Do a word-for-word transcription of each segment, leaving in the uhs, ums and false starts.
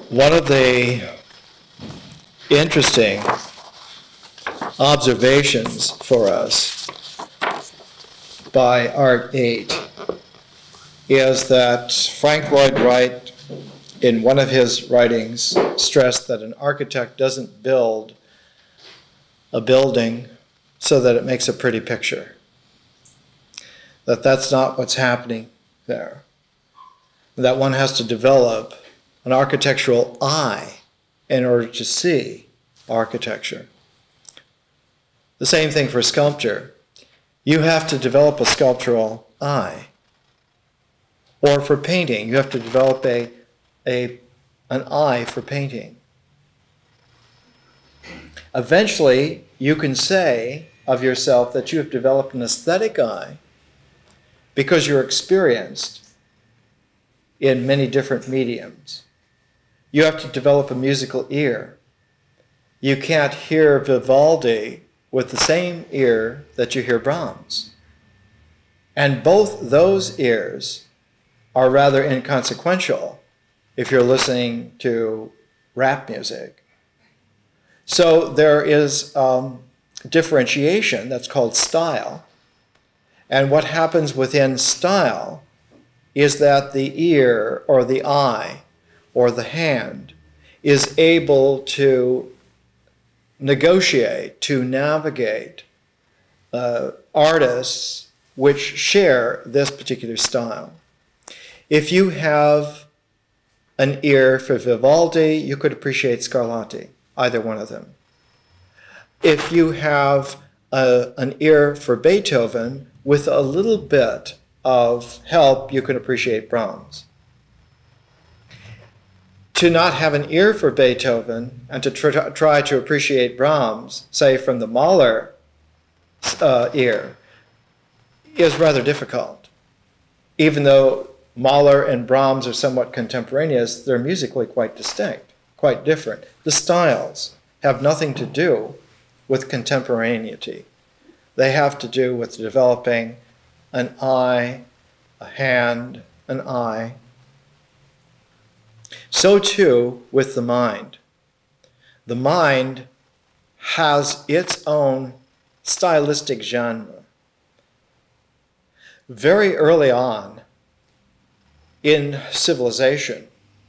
One of the interesting observations for us by Art eight is that Frank Lloyd Wright, in one of his writings, stressed that an architect doesn't build a building so that it makes a pretty picture. That that's not what's happening there. That one has to develop an architectural eye in order to see architecture. The same thing for sculpture. You have to develop a sculptural eye. Or for painting, you have to develop a, a, an eye for painting. Eventually, you can say of yourself that you have developed an aesthetic eye because you're experienced in many different mediums. You have to develop a musical ear. You can't hear Vivaldi with the same ear that you hear Brahms. And both those ears are rather inconsequential if you're listening to rap music. So there is um, differentiation that's called style. And what happens within style is that the ear or the eye or the hand is able to negotiate, to navigate uh, artists which share this particular style. If you have an ear for Vivaldi, you could appreciate Scarlatti, either one of them. If you have a, an ear for Beethoven, with a little bit of help, you can appreciate Brahms. To not have an ear for Beethoven and to tr try to appreciate Brahms, say from the Mahler uh, ear, is rather difficult. Even though Mahler and Brahms are somewhat contemporaneous, they're musically quite distinct, quite different. The styles have nothing to do with contemporaneity. They have to do with developing an eye, a hand, an eye. So too with the mind. The mind has its own stylistic genre. Very early on in civilization,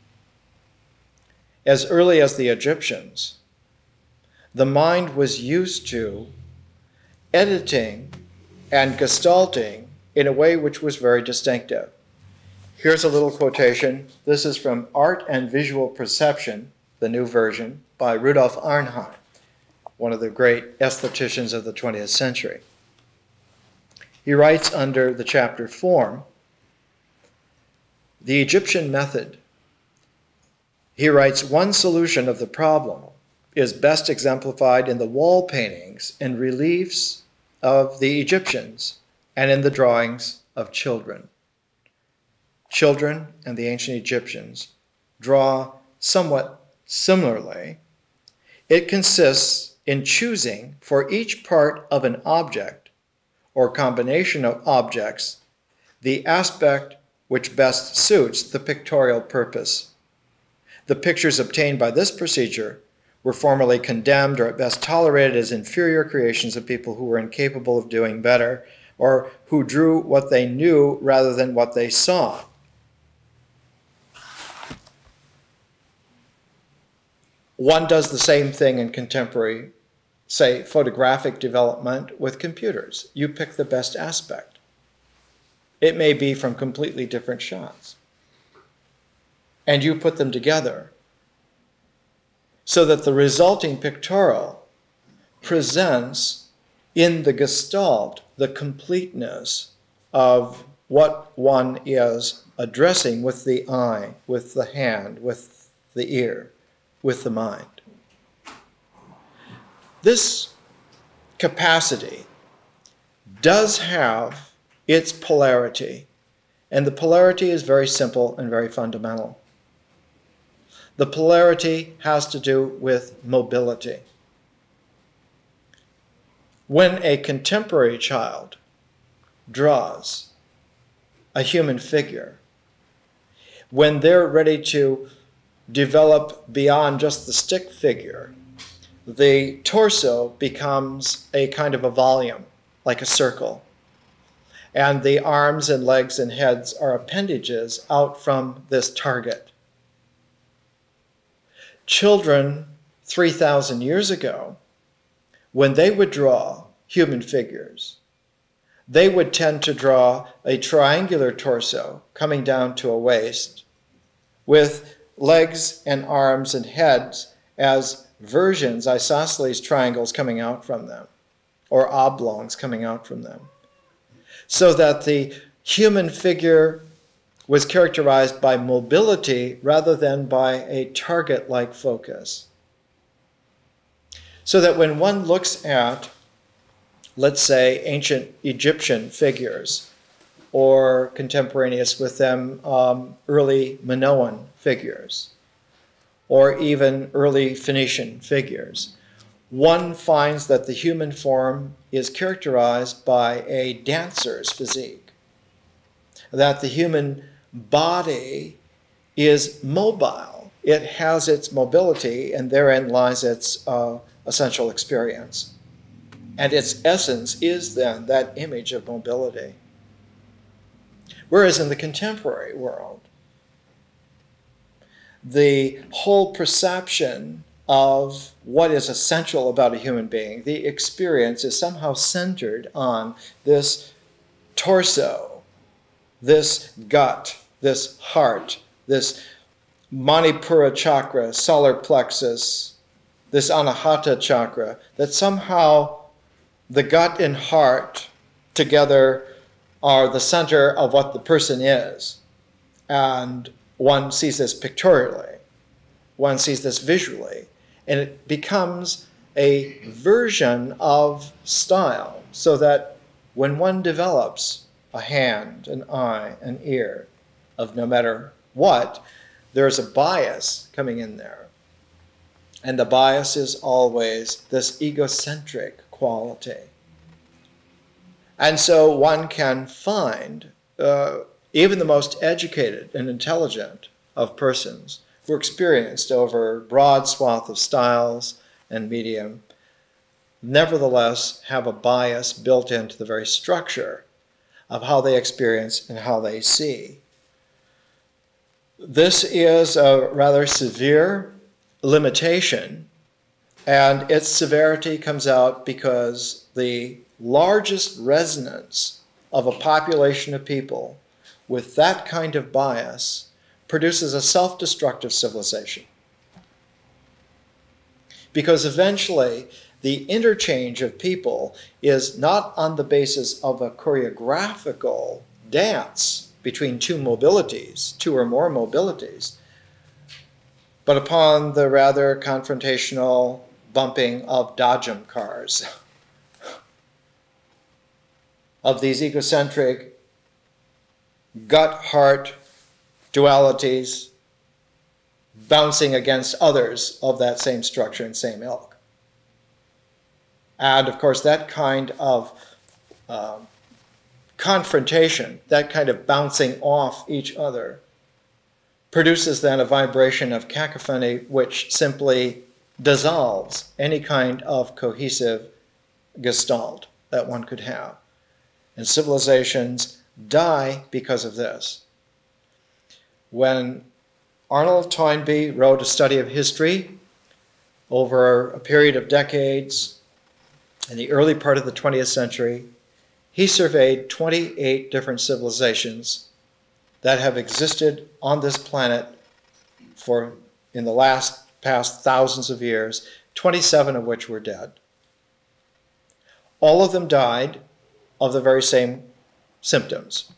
as early as the Egyptians, the mind was used to editing and gestalting in a way which was very distinctive. Here's a little quotation. This is from Art and Visual Perception, the new version, by Rudolf Arnheim, one of the great aestheticians of the twentieth century. He writes under the chapter Form, the Egyptian method. He writes, one solution of the problem is best exemplified in the wall paintings and reliefs of the Egyptians and in the drawings of children. Children and the ancient Egyptians draw somewhat similarly. It consists in choosing for each part of an object or combination of objects the aspect which best suits the pictorial purpose. The pictures obtained by this procedure were formerly condemned or at best tolerated as inferior creations of people who were incapable of doing better or who drew what they knew rather than what they saw. One does the same thing in contemporary, say, photographic development with computers. You pick the best aspect. It may be from completely different shots. And you put them together so that the resulting pictorial presents in the gestalt the completeness of what one is addressing with the eye, with the hand, with the ear, with the mind. This capacity does have its polarity, and the polarity is very simple and very fundamental. The polarity has to do with mobility. When a contemporary child draws a human figure, when they're ready to develop beyond just the stick figure. The torso becomes a kind of a volume, like a circle. And the arms and legs and heads are appendages out from this target. Children three thousand years ago, when they would draw human figures, they would tend to draw a triangular torso coming down to a waist with legs and arms and heads as versions, isosceles triangles coming out from them, or oblongs coming out from them, so that the human figure was characterized by mobility rather than by a target-like focus. So that when one looks at, let's say, ancient Egyptian figures, or contemporaneous with them, um, early Minoan figures, or even early Phoenician figures, one finds that the human form is characterized by a dancer's physique, that the human body is mobile. It has its mobility, and therein lies its uh, essential experience. And its essence is then that image of mobility. Whereas in the contemporary world, the whole perception of what is essential about a human being, the experience, is somehow centered on this torso, this gut, this heart, this Manipura chakra, solar plexus, this Anahata chakra, that somehow the gut and heart together are the center of what the person is. And one sees this pictorially, one sees this visually, and it becomes a version of style, so that when one develops a hand, an eye, an ear, of no matter what, there's a bias coming in there. And the bias is always this egocentric quality. And so one can find uh, even the most educated and intelligent of persons who are experienced over a broad swath of styles and medium, nevertheless have a bias built into the very structure of how they experience and how they see. This is a rather severe limitation, and its severity comes out because the largest resonance of a population of people with that kind of bias produces a self-destructive civilization. Because eventually, the interchange of people is not on the basis of a choreographical dance between two mobilities, two or more mobilities, but upon the rather confrontational bumping of Dodgem cars, of these egocentric gut-heart dualities bouncing against others of that same structure and same ilk. And of course, that kind of uh, confrontation, that kind of bouncing off each other, produces then a vibration of cacophony which simply dissolves any kind of cohesive gestalt that one could have. And civilizations die because of this. When Arnold Toynbee wrote a study of history over a period of decades in the early part of the twentieth century, he surveyed twenty-eight different civilizations that have existed on this planet for, in the last past thousands of years, twenty-seven of which were dead. All of them died of the very same symptoms.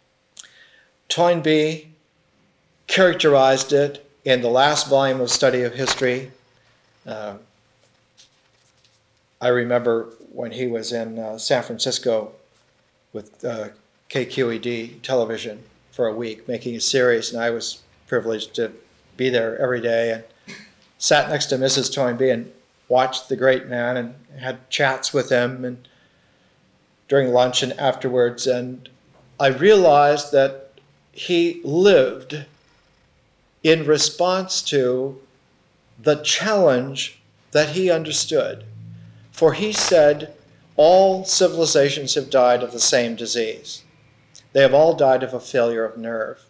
Toynbee characterized it in the last volume of Study of History. Uh, I remember when he was in uh, San Francisco with uh, K Q E D television for a week, making a series, and I was privileged to be there every day and sat next to Missus Toynbee and watched the great man and had chats with him and during lunch and afterwards, and I realized that he lived in response to the challenge that he understood. For he said, all civilizations have died of the same disease. They have all died of a failure of nerve.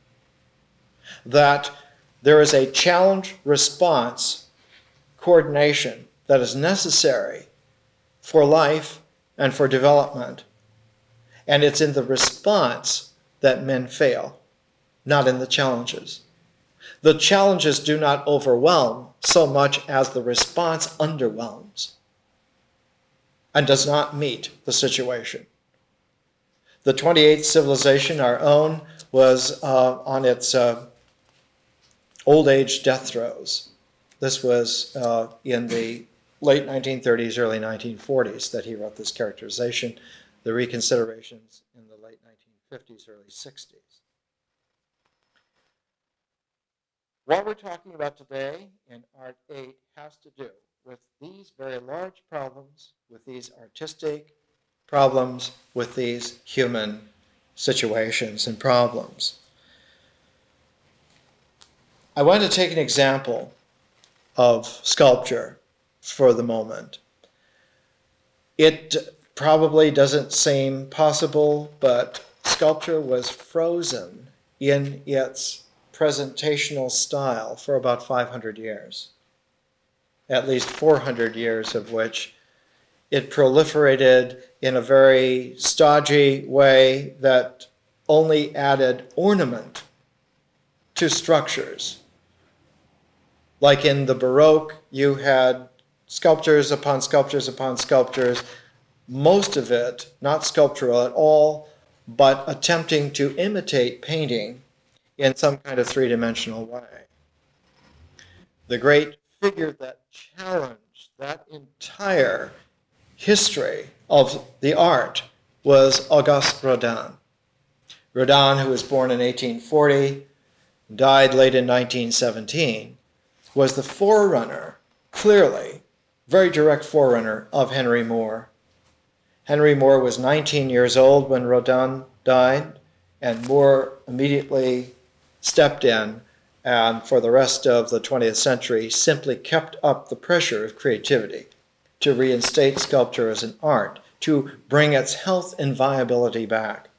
That there is a challenge-response coordination that is necessary for life and for development. And it's in the response that men fail, not in the challenges. The challenges do not overwhelm so much as the response underwhelms and does not meet the situation. The twenty-eighth civilization, our own, was uh, on its uh, old age death throes. This was uh, in the late nineteen thirties, early nineteen forties that he wrote this characterization, the reconsiderations in the late nineteen fifties, early sixties. What we're talking about today in Art eight has to do with these very large problems, with these artistic problems, with these human situations and problems. I want to take an example of sculpture for the moment. It probably doesn't seem possible, but sculpture was frozen in its presentational style for about five hundred years, at least four hundred years of which it proliferated in a very stodgy way that only added ornament to structures. Like in the Baroque, you had sculptures upon sculptures upon sculptures, most of it not sculptural at all, but attempting to imitate painting in some kind of three-dimensional way. The great figure that challenged that entire history of the art was Auguste Rodin. Rodin, who was born in eighteen forty, died late in nineteen seventeen, was the forerunner, clearly, very direct forerunner of Henry Moore. Henry Moore was nineteen years old when Rodin died, and Moore immediately stepped in and for the rest of the twentieth century simply kept up the pressure of creativity to reinstate sculpture as an art, to bring its health and viability back.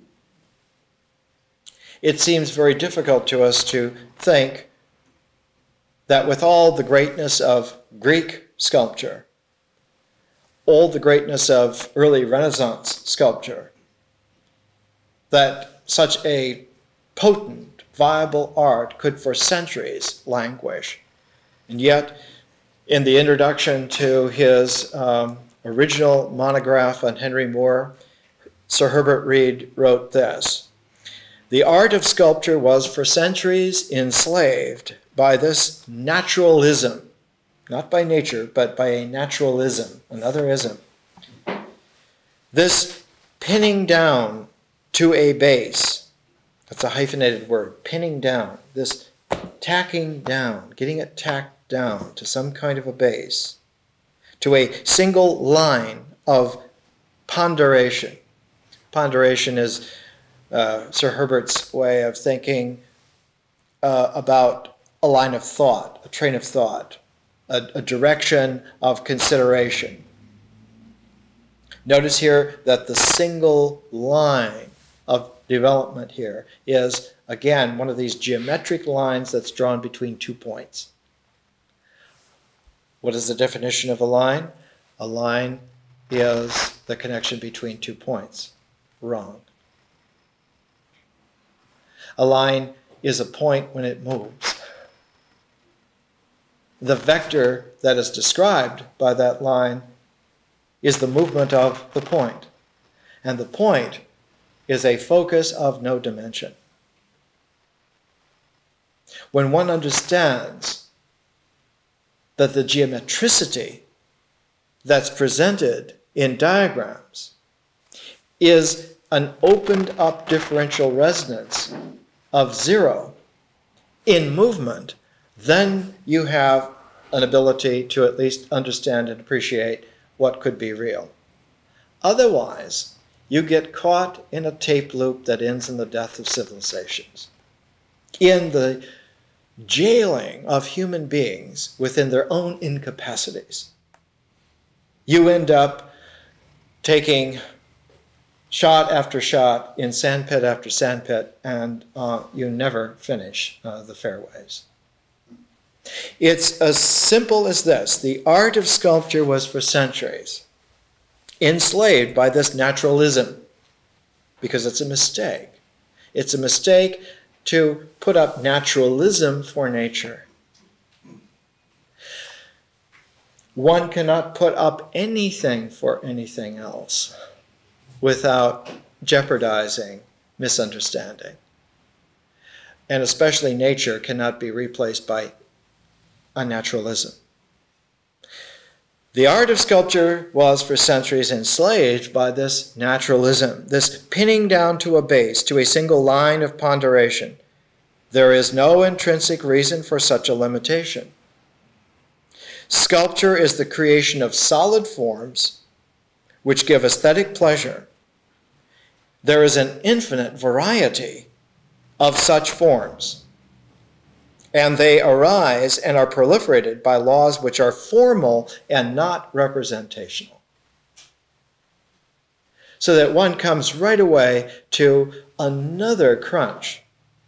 It seems very difficult to us to think that with all the greatness of Greek sculpture, all the greatness of early Renaissance sculpture, that such a potent, viable art could for centuries languish. And yet, in the introduction to his um, original monograph on Henry Moore, Sir Herbert Reed wrote this: "The art of sculpture was for centuries enslaved by this naturalism," not by nature, but by a naturalism, another ism. This pinning down to a base, that's a hyphenated word, pinning down, this tacking down, getting it tacked down to some kind of a base, to a single line of ponderation. Ponderation is uh, Sir Herbert's way of thinking uh, about a line of thought, a train of thought, a, a direction of consideration. Notice here that the single line of development here is, again, one of these geometric lines that's drawn between two points. What is the definition of a line? A line is the connection between two points. Wrong. A line is a point when it moves. The vector that is described by that line is the movement of the point. And the point is a focus of no dimension. When one understands that the geometricity that's presented in diagrams is an opened up differential resonance of zero in movement, then you have an ability to at least understand and appreciate what could be real. Otherwise, you get caught in a tape loop that ends in the death of civilizations, in the jailing of human beings within their own incapacities. You end up taking shot after shot in sandpit after sandpit, and uh, you never finish uh, the fairways. It's as simple as this. The art of sculpture was for centuries enslaved by this naturalism, because it's a mistake. It's a mistake to put up naturalism for nature. One cannot put up anything for anything else without jeopardizing misunderstanding. And especially nature cannot be replaced by unnaturalism. The art of sculpture was for centuries enslaved by this naturalism, this pinning down to a base, to a single line of ponderation. There is no intrinsic reason for such a limitation. Sculpture is the creation of solid forms which give aesthetic pleasure. There is an infinite variety of such forms, and they arise and are proliferated by laws which are formal and not representational. So that one comes right away to another crunch.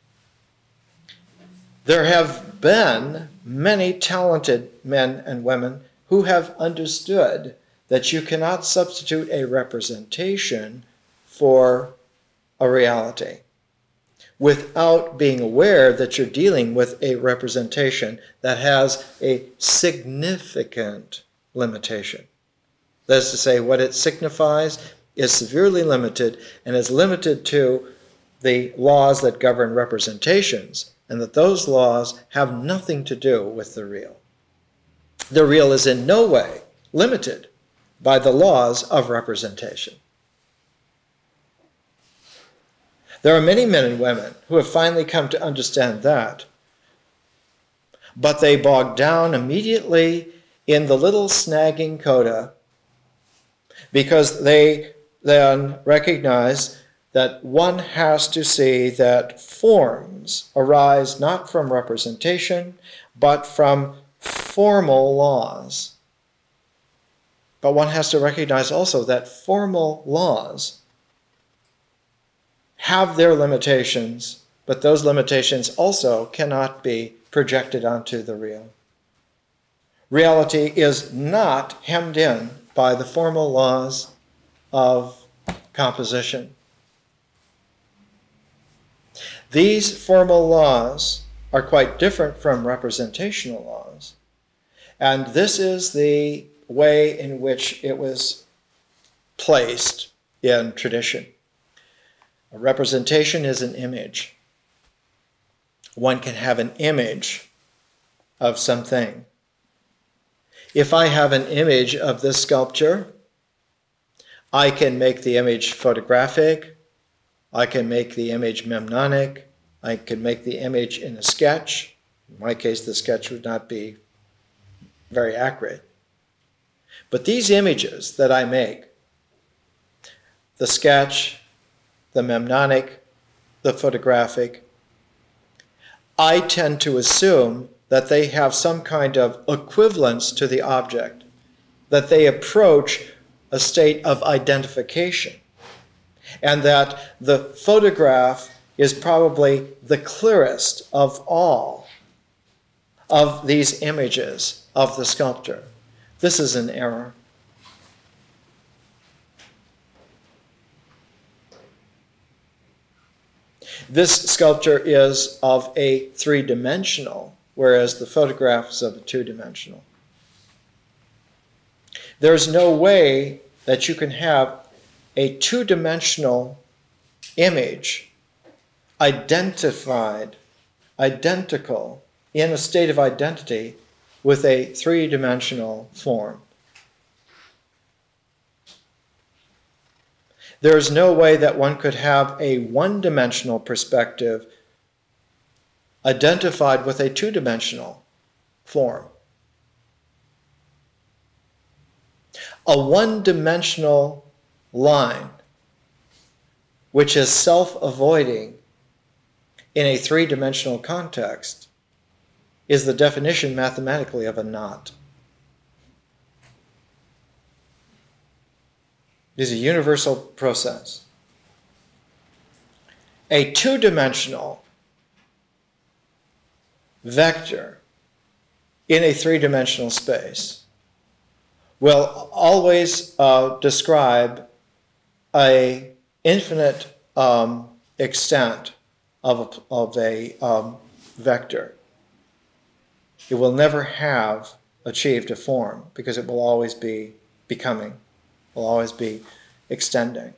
There have been many talented men and women who have understood that you cannot substitute a representation for a reality without being aware that you're dealing with a representation that has a significant limitation. That is to say, what it signifies is severely limited and is limited to the laws that govern representations, and that those laws have nothing to do with the real. The real is in no way limited by the laws of representation. There are many men and women who have finally come to understand that, but they bog down immediately in the little snagging coda because they then recognize that one has to see that forms arise not from representation, but from formal laws. But one has to recognize also that formal laws have their limitations, but those limitations also cannot be projected onto the real. Reality is not hemmed in by the formal laws of composition. These formal laws are quite different from representational laws, and this is the way in which it was placed in tradition. A representation is an image. One can have an image of something. If I have an image of this sculpture, I can make the image photographic, I can make the image mnemonic, I can make the image in a sketch. In my case, the sketch would not be very accurate. But these images that I make, the sketch, the mnemonic, the photographic, I tend to assume that they have some kind of equivalence to the object, that they approach a state of identification, and that the photograph is probably the clearest of all of these images of the sculptor. This is an error. This sculpture is of a three-dimensional, whereas the photograph is of a two-dimensional. There's no way that you can have a two-dimensional image identified, identical, in a state of identity with a three-dimensional form. There is no way that one could have a one-dimensional perspective identified with a two-dimensional form. A one-dimensional line, which is self-avoiding in a three-dimensional context, is the definition mathematically of a knot. It is a universal process. A two-dimensional vector in a three-dimensional space will always uh, describe a infinite um, extent of a, of a um, vector. It will never have achieved a form because it will always be becoming, will always be extending.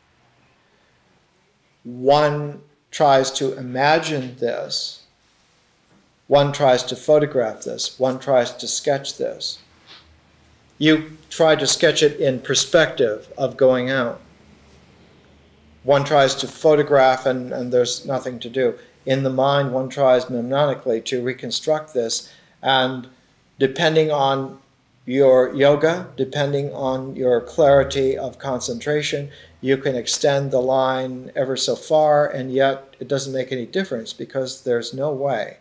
One tries to imagine this, one tries to photograph this, one tries to sketch this. You try to sketch it in perspective of going out. One tries to photograph and, and there's nothing to do. In the mind, one tries mnemonically to reconstruct this, and depending on your yoga, depending on your clarity of concentration, you can extend the line ever so far, and yet it doesn't make any difference because there's no way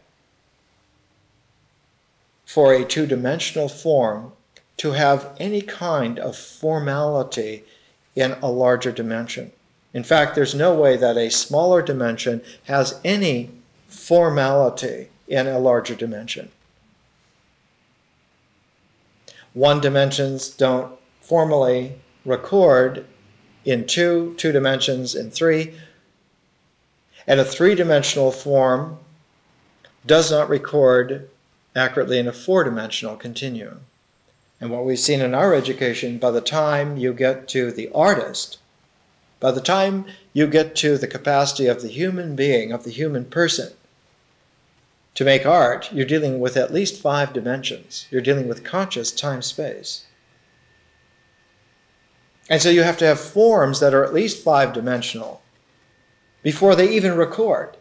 for a two-dimensional form to have any kind of formality in a larger dimension. In fact, there's no way that a smaller dimension has any formality in a larger dimension. One dimensions don't formally record in two, two dimensions in three, and a three-dimensional form does not record accurately in a four-dimensional continuum. And what we've seen in our education, by the time you get to the artist, by the time you get to the capacity of the human being, of the human person, to make art, you're dealing with at least five dimensions. You're dealing with conscious time-space. And so you have to have forms that are at least five-dimensional before they even record.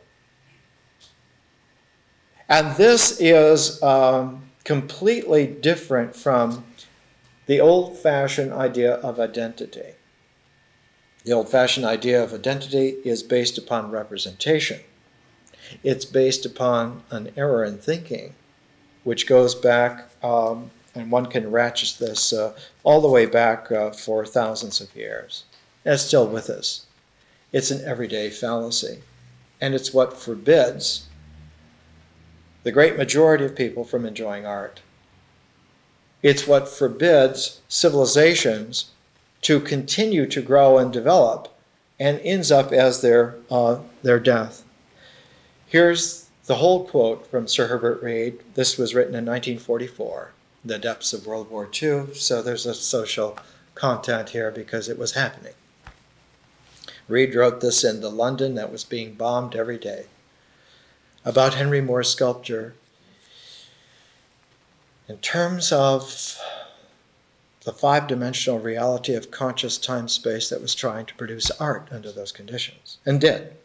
And this is um, completely different from the old-fashioned idea of identity. The old-fashioned idea of identity is based upon representation. It's based upon an error in thinking, which goes back, um, and one can ratchet this uh, all the way back uh, for thousands of years. And it's still with us. It's an everyday fallacy. And it's what forbids the great majority of people from enjoying art. It's what forbids civilizations to continue to grow and develop, and ends up as their, uh, their death. Here's the whole quote from Sir Herbert Reed. This was written in nineteen forty-four, the depths of World War Two, so there's a social content here because it was happening. Reed wrote this in the London that was being bombed every day, about Henry Moore's sculpture. In terms of the five-dimensional reality of conscious time-space that was trying to produce art under those conditions, and did.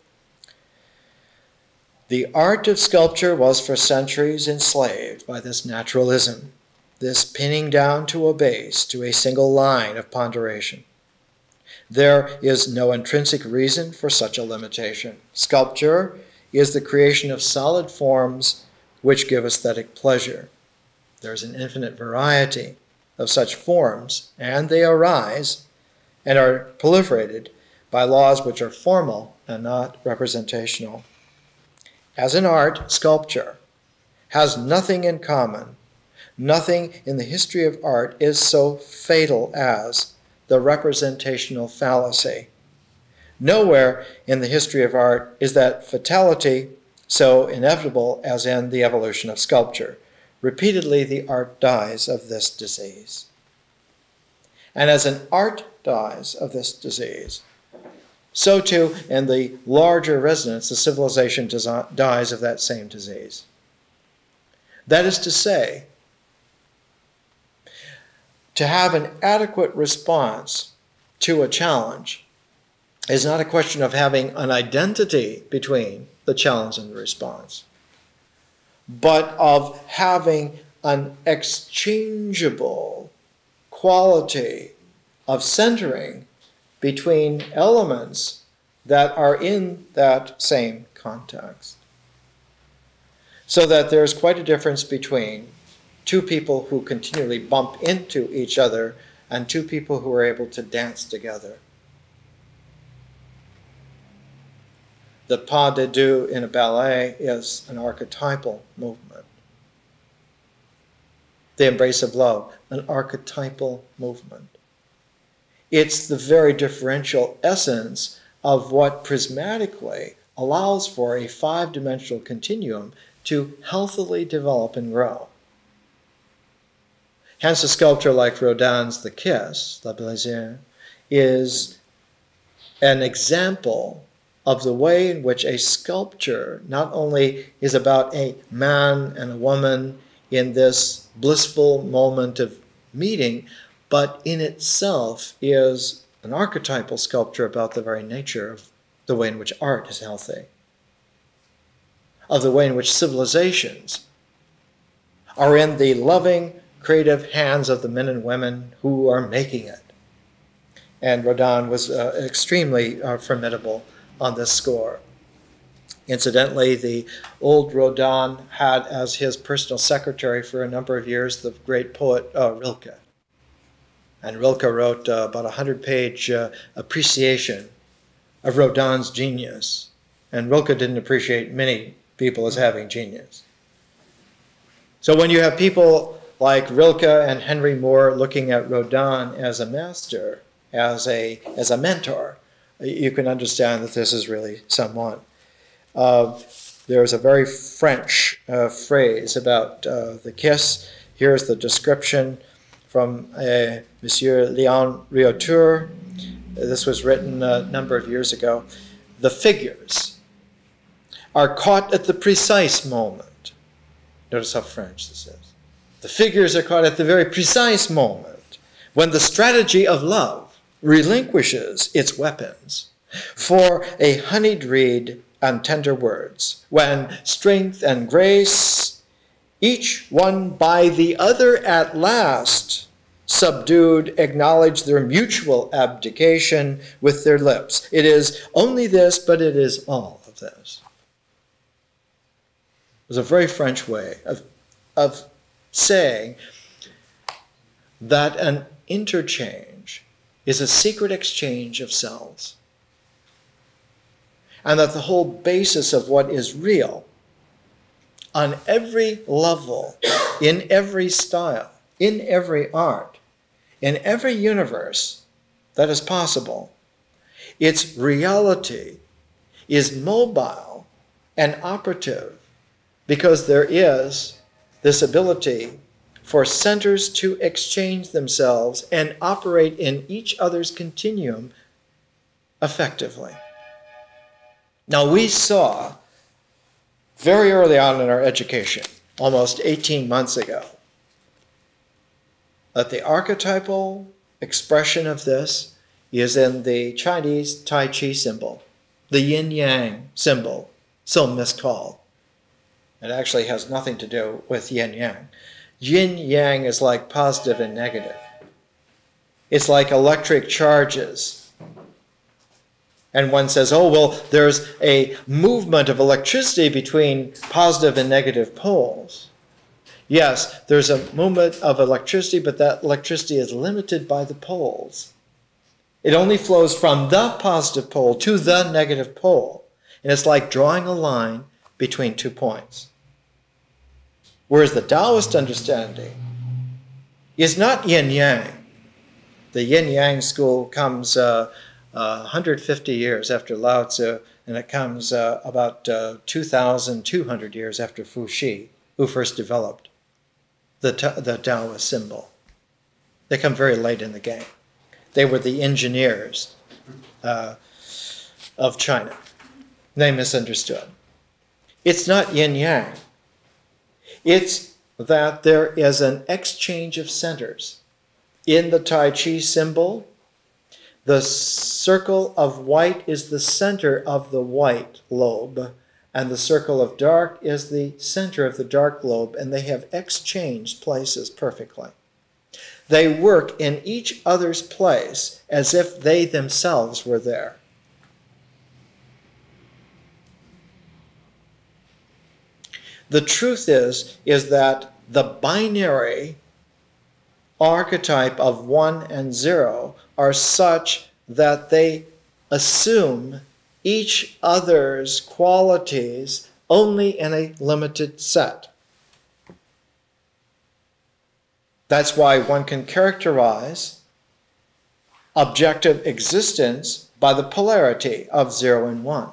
The art of sculpture was for centuries enslaved by this naturalism, this pinning down to a base, to a single line of ponderation. There is no intrinsic reason for such a limitation. Sculpture is the creation of solid forms which give aesthetic pleasure. There's an infinite variety of such forms, and they arise and are proliferated by laws which are formal and not representational. As in art, sculpture has nothing in common. Nothing in the history of art is so fatal as the representational fallacy. Nowhere in the history of art is that fatality so inevitable as in the evolution of sculpture. Repeatedly, the art dies of this disease. And as an art dies of this disease, so too in the larger resonance, the civilization dies of that same disease. That is to say, to have an adequate response to a challenge is not a question of having an identity between the challenge and the response, but of having an exchangeable quality of centering between elements that are in that same context. So that there's quite a difference between two people who continually bump into each other and two people who are able to dance together. The pas de deux in a ballet is an archetypal movement. The embrace of love, an archetypal movement. It's the very differential essence of what prismatically allows for a five-dimensional continuum to healthily develop and grow. Hence, a sculpture like Rodin's The Kiss, La Blessure, is an example of the way in which a sculpture not only is about a man and a woman in this blissful moment of meeting, but in itself is an archetypal sculpture about the very nature of the way in which art is healthy, of the way in which civilizations are in the loving, creative hands of the men and women who are making it. And Rodin was uh, extremely uh, formidable on this score. Incidentally, the old Rodin had as his personal secretary for a number of years the great poet uh, Rilke. And Rilke wrote uh, about a hundred-page uh, appreciation of Rodin's genius. And Rilke didn't appreciate many people as having genius. So when you have people like Rilke and Henry Moore looking at Rodin as a master, as a, as a mentor, you can understand that this is really someone. Uh, there's a very French uh, phrase about uh, the kiss. Here's the description from uh, Monsieur Léon Riotour. This was written a number of years ago. The figures are caught at the precise moment. Notice how French this is. The figures are caught at the very precise moment when the strategy of love relinquishes its weapons for a honeyed reed and tender words, when strength and grace, each one by the other at last, subdued, acknowledge their mutual abdication with their lips. It is only this, but it is all of this. It was a very French way of, of saying that an interchange is a secret exchange of selves, and that the whole basis of what is real on every level, in every style, in every art, in every universe that is possible, its reality is mobile and operative because there is this ability for centers to exchange themselves and operate in each other's continuum effectively. Now, we saw very early on in our education, almost eighteen months ago, that the archetypal expression of this is in the Chinese Tai Chi symbol, the yin-yang symbol, so miscalled. It actually has nothing to do with yin-yang. Yin-yang is like positive and negative. It's like electric charges. And one says, oh, well, there's a movement of electricity between positive and negative poles. Yes, there's a movement of electricity, but that electricity is limited by the poles. It only flows from the positive pole to the negative pole. And it's like drawing a line between two points. Whereas the Taoist understanding is not yin-yang. The yin-yang school comes uh, uh, one hundred fifty years after Lao Tzu, and it comes uh, about uh, two thousand two hundred years after Fu Xi, who first developed the, the Taoist symbol. They come very late in the game. They were the engineers uh, of China. They misunderstood. It's not yin-yang. It's that there is an exchange of centers. In the Tai Chi symbol, the circle of white is the center of the white lobe, and the circle of dark is the center of the dark lobe, and they have exchanged places perfectly. They work in each other's place as if they themselves were there. The truth is, is that the binary archetype of one and zero are such that they assume each other's qualities only in a limited set. That's why one can characterize objective existence by the polarity of zero and one.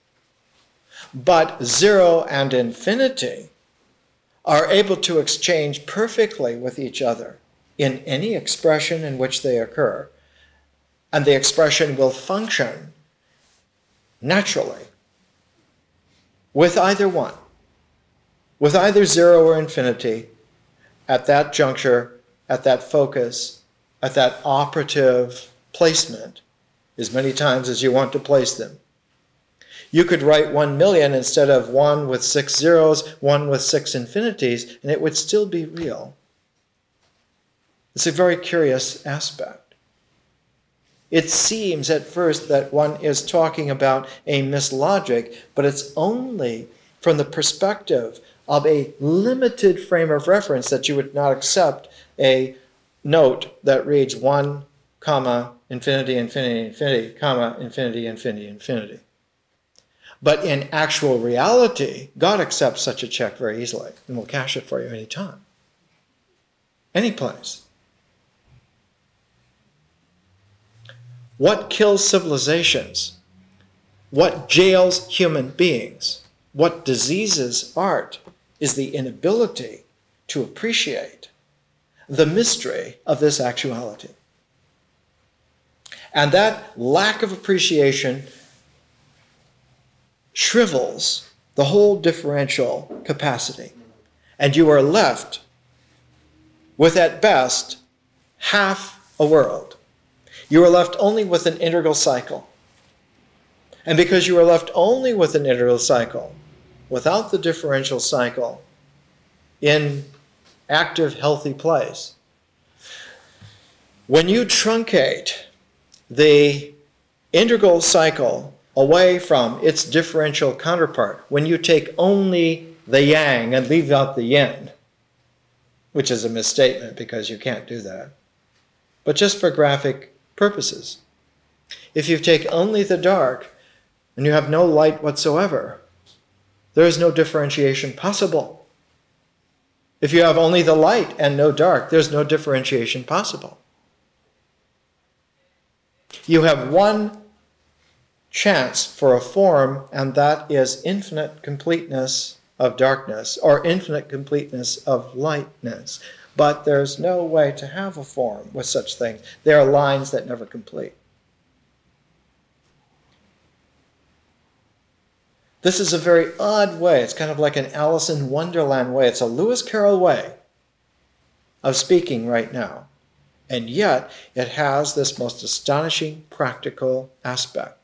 But zero and infinity are able to exchange perfectly with each other in any expression in which they occur, and the expression will function naturally with either one, with either zero or infinity, at that juncture, at that focus, at that operative placement, as many times as you want to place them. You could write one million instead of one with six zeros, one with six infinities, and it would still be real. It's a very curious aspect. It seems at first that one is talking about a mislogic, but it's only from the perspective of a limited frame of reference that you would not accept a note that reads one, comma, infinity, infinity, infinity, comma, infinity, infinity, infinity. But in actual reality, God accepts such a check very easily and will cash it for you anytime, any place. What kills civilizations? What jails human beings? What diseases art is the inability to appreciate the mystery of this actuality. And that lack of appreciation shrivels the whole differential capacity. And you are left with, at best, half a world. You are left only with an integral cycle. And because you are left only with an integral cycle, without the differential cycle in active, healthy place, when you truncate the integral cycle away from its differential counterpart, when you take only the yang and leave out the yin, which is a misstatement because you can't do that, but just for graphic purposes. If you take only the dark and you have no light whatsoever, there is no differentiation possible. If you have only the light and no dark, there's no differentiation possible. You have one chance for a form, and that is infinite completeness of darkness or infinite completeness of lightness. But there's no way to have a form with such things. There are lines that never complete. This is a very odd way. It's kind of like an Alice in Wonderland way. It's a Lewis Carroll way of speaking right now. And yet, it has this most astonishing practical aspect.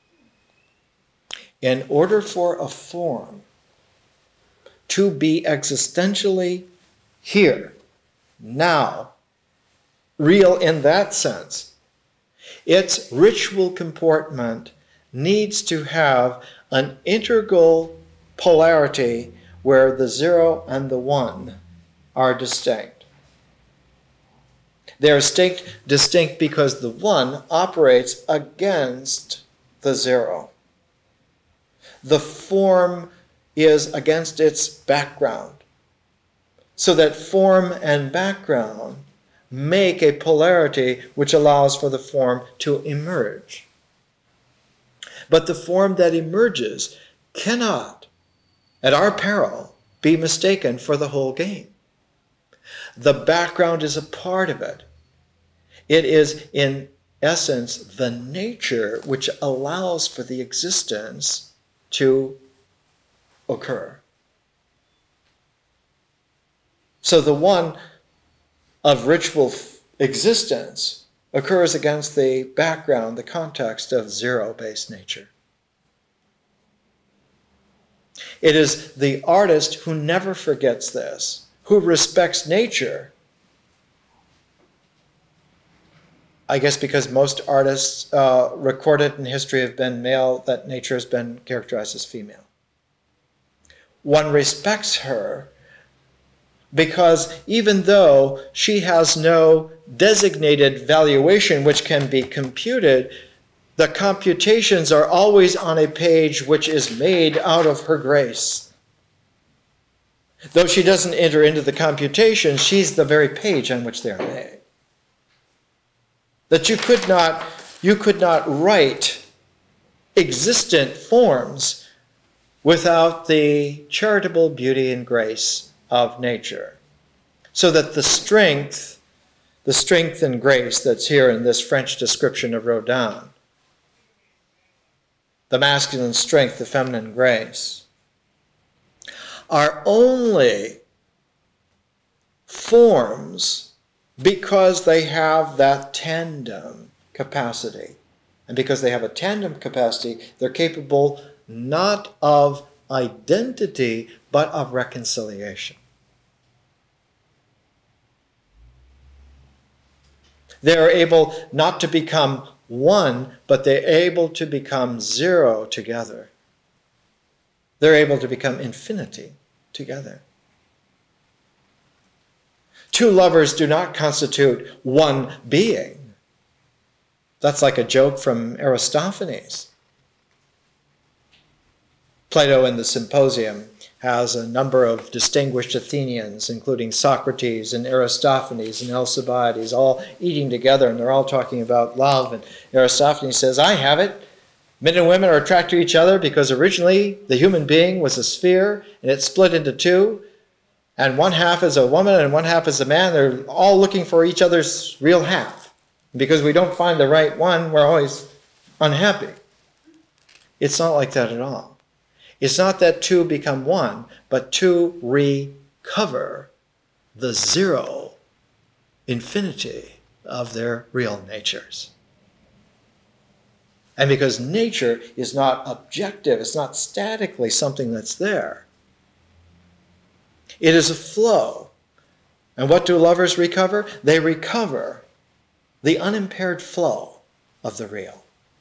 In order for a form to be existentially here, now, real in that sense, its ritual comportment needs to have an integral polarity where the zero and the one are distinct. They are distinct, distinct because the one operates against the zero. The form is against its background, so that form and background make a polarity which allows for the form to emerge. But the form that emerges cannot, at our peril, be mistaken for the whole game. The background is a part of it. It is, in essence, the nature which allows for the existence to occur. So the one of ritual existence occurs against the background, the context of zero-based nature. It is the artist who never forgets this, who respects nature. I guess because most artists uh, recorded in history have been male, that nature has been characterized as female. one respects her because even though she has no designated valuation which can be computed, the computations are always on a page which is made out of her grace. Though she doesn't enter into the computation, she's the very page on which they are made. That you could not, you could not write existent forms without the charitable beauty and grace of nature. So that the strength, the strength and grace that's here in this French description of Rodin, the masculine strength, the feminine grace, are only forms because they have that tandem capacity. And because they have a tandem capacity, they're capable not of identity, but of reconciliation. They're able not to become one, but they're able to become zero together. They're able to become infinity together. Two lovers do not constitute one being. That's like a joke from Aristophanes. Plato in the Symposium has a number of distinguished Athenians, including Socrates and Aristophanes and Alcibiades, all eating together, and they're all talking about love. And Aristophanes says, I have it. Men and women are attracted to each other because originally the human being was a sphere, and it split into two, and one half is a woman and one half is a man. They're all looking for each other's real half. Because we don't find the right one, we're always unhappy. It's not like that at all. It's not that two become one, but two recover the zero infinity of their real natures. And because nature is not objective, it's not statically something that's there. It is a flow. And what do lovers recover? They recover the unimpaired flow of the real.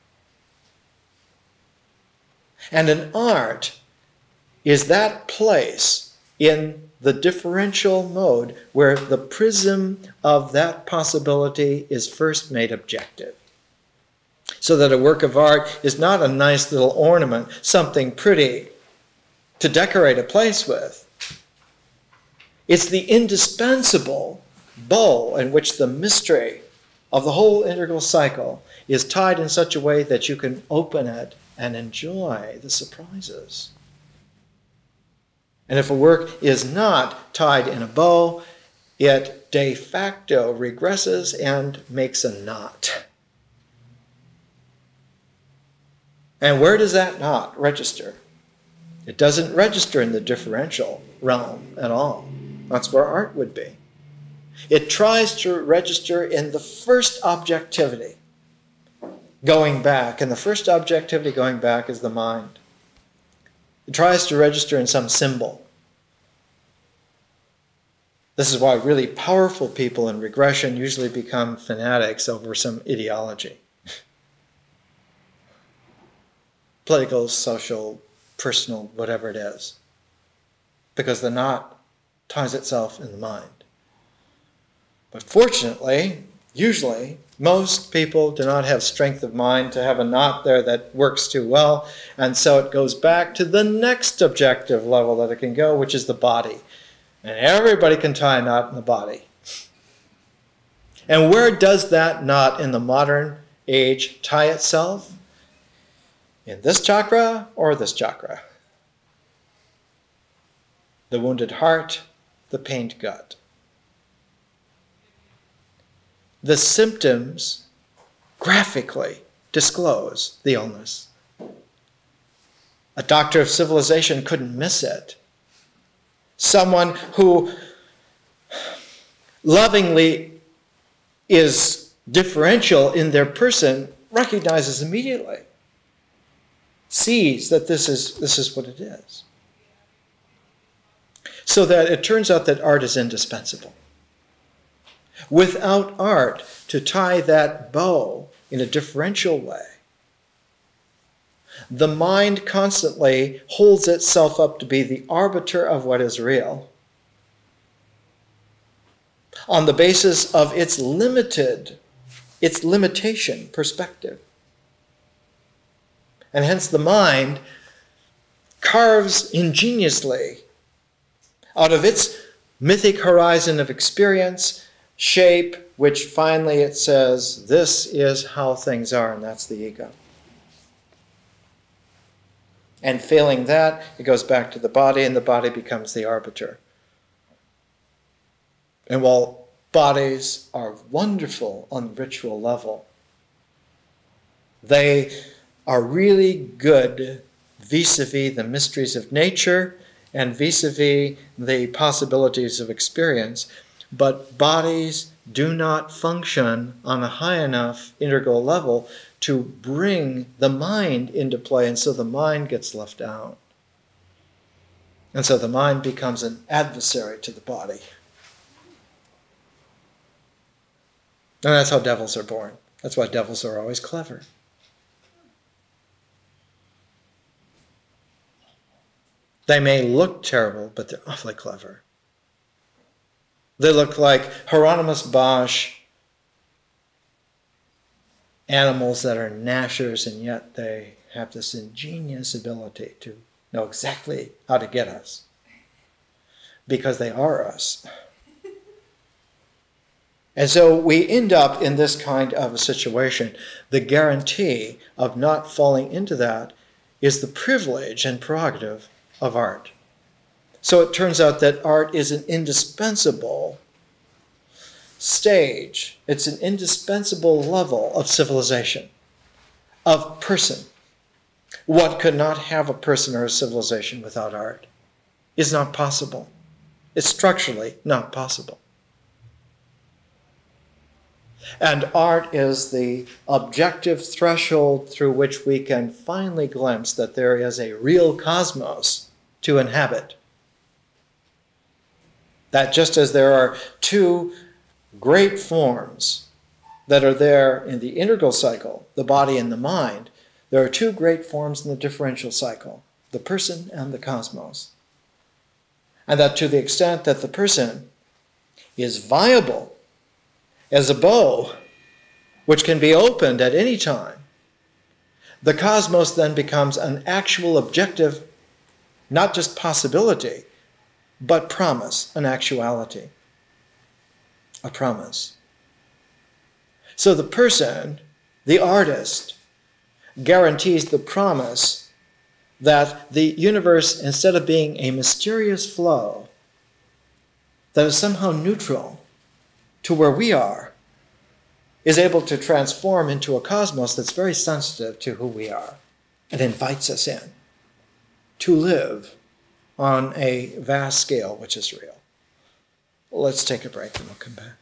And an art is that place in the differential mode where the prism of that possibility is first made objective. So that a work of art is not a nice little ornament, something pretty to decorate a place with. It's the indispensable bow in which the mystery of the whole integral cycle is tied in such a way that you can open it and enjoy the surprises. And if a work is not tied in a bow, it de facto regresses and makes a knot. And where does that knot register? It doesn't register in the differential realm at all. That's where art would be. It tries to register in the first objectivity going back, and the first objectivity going back is the mind. It tries to register in some symbol. This is why really powerful people in regression usually become fanatics over some ideology. Political, social, personal, whatever it is. Because the knot ties itself in the mind. But fortunately, usually, most people do not have strength of mind to have a knot there that works too well, and so it goes back to the next objective level that it can go, which is the body. And everybody can tie a knot in the body. And where does that knot in the modern age tie itself? In this chakra or this chakra? The wounded heart, the pained gut. The symptoms graphically disclose the illness. A doctor of civilization couldn't miss it. Someone who lovingly is differential in their person recognizes immediately, sees that this is, this is what it is. So that it turns out that art is indispensable. Without art to tie that bow in a differential way, The mind constantly holds itself up to be the arbiter of what is real on the basis of its limited, its limitation perspective. And hence the mind carves ingeniously out of its mythic horizon of experience, shape, which finally it says, this is how things are, and that's the ego. And failing that, it goes back to the body, and the body becomes the arbiter. And while bodies are wonderful on the ritual level, they are really good vis-a-vis the mysteries of nature and vis-a-vis the possibilities of experience. But bodies do not function on a high enough integral level to bring the mind into play, and so the mind gets left out. And so the mind becomes an adversary to the body. And that's how devils are born. That's why devils are always clever. They may look terrible, but they're awfully clever. They look like Hieronymus Bosch animals that are gnashers, and yet they have this ingenious ability to know exactly how to get us, because they are us. And so we end up in this kind of a situation. The guarantee of not falling into that is the privilege and prerogative of art. So it turns out that art is an indispensable stage. It's an indispensable level of civilization, of person. One could not have a person or a civilization without art. It's not possible. It's structurally not possible. And art is the objective threshold through which we can finally glimpse that there is a real cosmos to inhabit. That just as there are two great forms that are there in the integral cycle, the body and the mind, there are two great forms in the differential cycle, the person and the cosmos. And that to the extent that the person is viable as a bow, which can be opened at any time, the cosmos then becomes an actual objective, not just possibility, but promise, an actuality, a promise. So the person, the artist, guarantees the promise that the universe, instead of being a mysterious flow that is somehow neutral to where we are, is able to transform into a cosmos that's very sensitive to who we are and invites us in to live on a vast scale which is real. Let's take a break and we'll come back.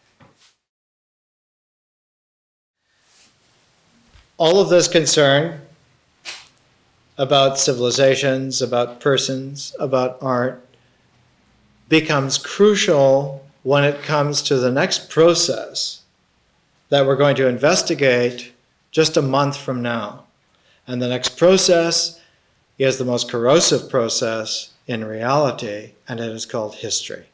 All of this concern about civilizations, about persons, about art becomes crucial when it comes to the next process that we're going to investigate just a month from now. And the next process is the most corrosive process in reality, and it is called history.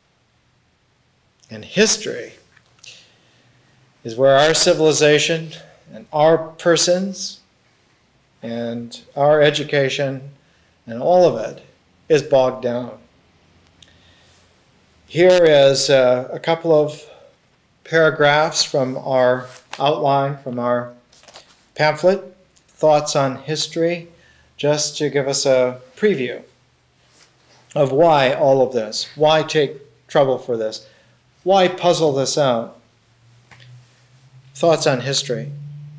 And history is where our civilization and our persons and our education and all of it is bogged down. Here is uh, a couple of paragraphs from our outline, from our pamphlet, Thoughts on History, just to give us a preview of why all of this, why take trouble for this, why puzzle this out. Thoughts on History.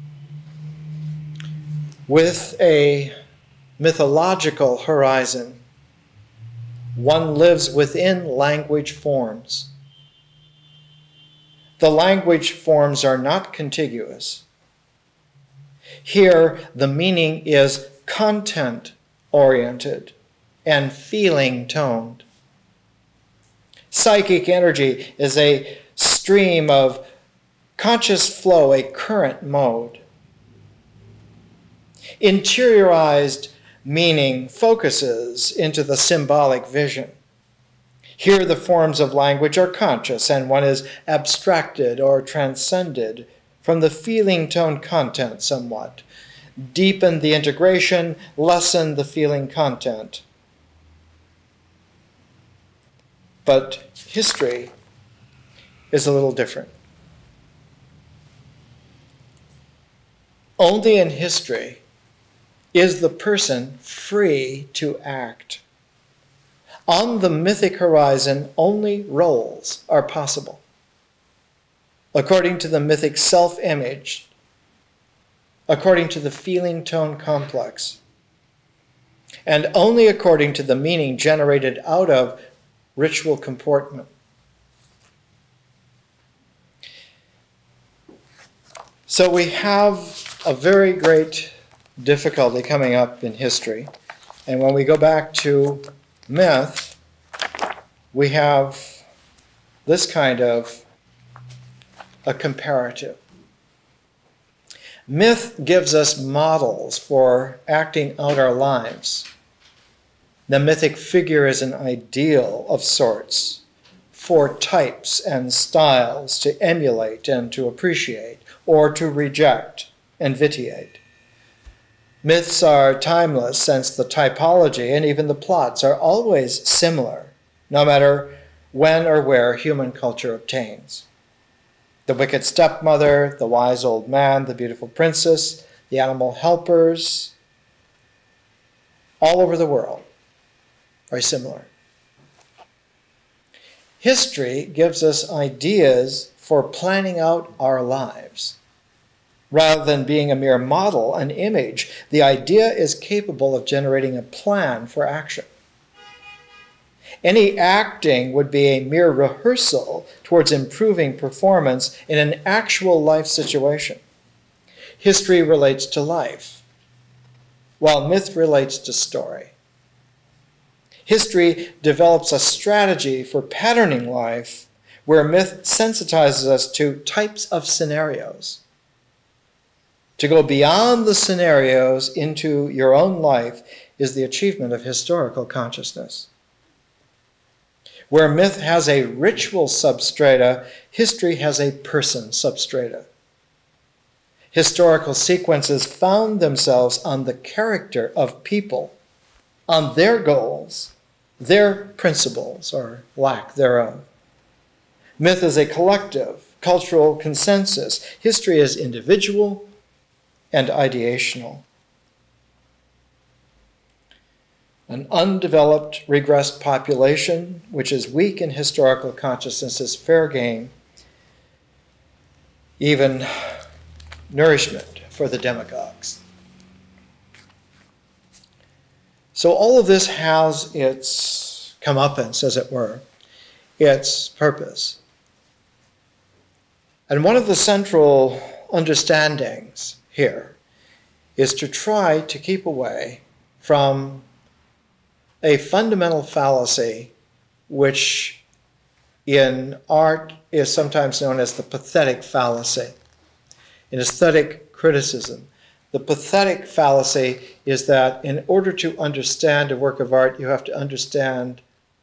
With a mythological horizon, one lives within language forms. The language forms are not contiguous. Here, the meaning is content-oriented and feeling-toned. Psychic energy is a stream of conscious flow, a current mode. Interiorized meaning focuses into the symbolic vision. Here the forms of language are conscious, and one is abstracted or transcended from the feeling tone content somewhat. Deepen the integration, lessen the feeling content. But history is a little different. Only in history is the person free to act. On the mythic horizon, only roles are possible. According to the mythic self-image, according to the feeling tone complex, and only according to the meaning generated out of ritual comportment. So we have a very great difficulty coming up in history. And when we go back to myth, we have this kind of a comparative. Myth gives us models for acting out our lives. The mythic figure is an ideal of sorts for types and styles to emulate and to appreciate, or to reject and vitiate. Myths are timeless since the typology and even the plots are always similar, no matter when or where human culture obtains. The wicked stepmother, the wise old man, the beautiful princess, the animal helpers, all over the world are similar. History gives us ideas for planning out our lives. Rather than being a mere model, an image, the idea is capable of generating a plan for action. Any acting would be a mere rehearsal towards improving performance in an actual life situation. History relates to life, while myth relates to story. History develops a strategy for patterning life, where myth sensitizes us to types of scenarios. To go beyond the scenarios into your own life is the achievement of historical consciousness. Where myth has a ritual substrata, history has a person substrata. Historical sequences found themselves on the character of people, on their goals, their principles, or lack thereof. Myth is a collective, cultural consensus. History is individual and ideational. An undeveloped, regressed population, which is weak in historical consciousness, is fair game, even nourishment for the demagogues. So all of this has its comeuppance, as it were, its purpose. And one of the central understandings here is to try to keep away from a fundamental fallacy which in art is sometimes known as the pathetic fallacy. In aesthetic criticism, the pathetic fallacy is that in order to understand a work of art, you have to understand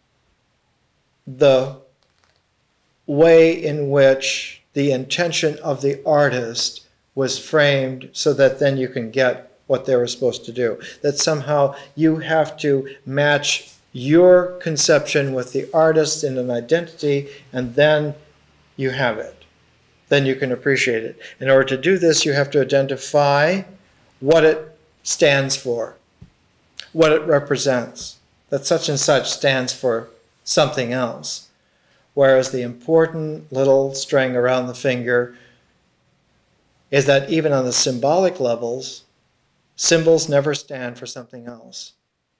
the way in which the intention of the artist was framed so that then you can get what they were supposed to do. That somehow you have to match your conception with the artist in an identity, and then you have it. Then you can appreciate it. In order to do this, you have to identify what it stands for, what it represents, that such and such stands for something else. Whereas the important little string around the finger is that even on the symbolic levels, symbols never stand for something else.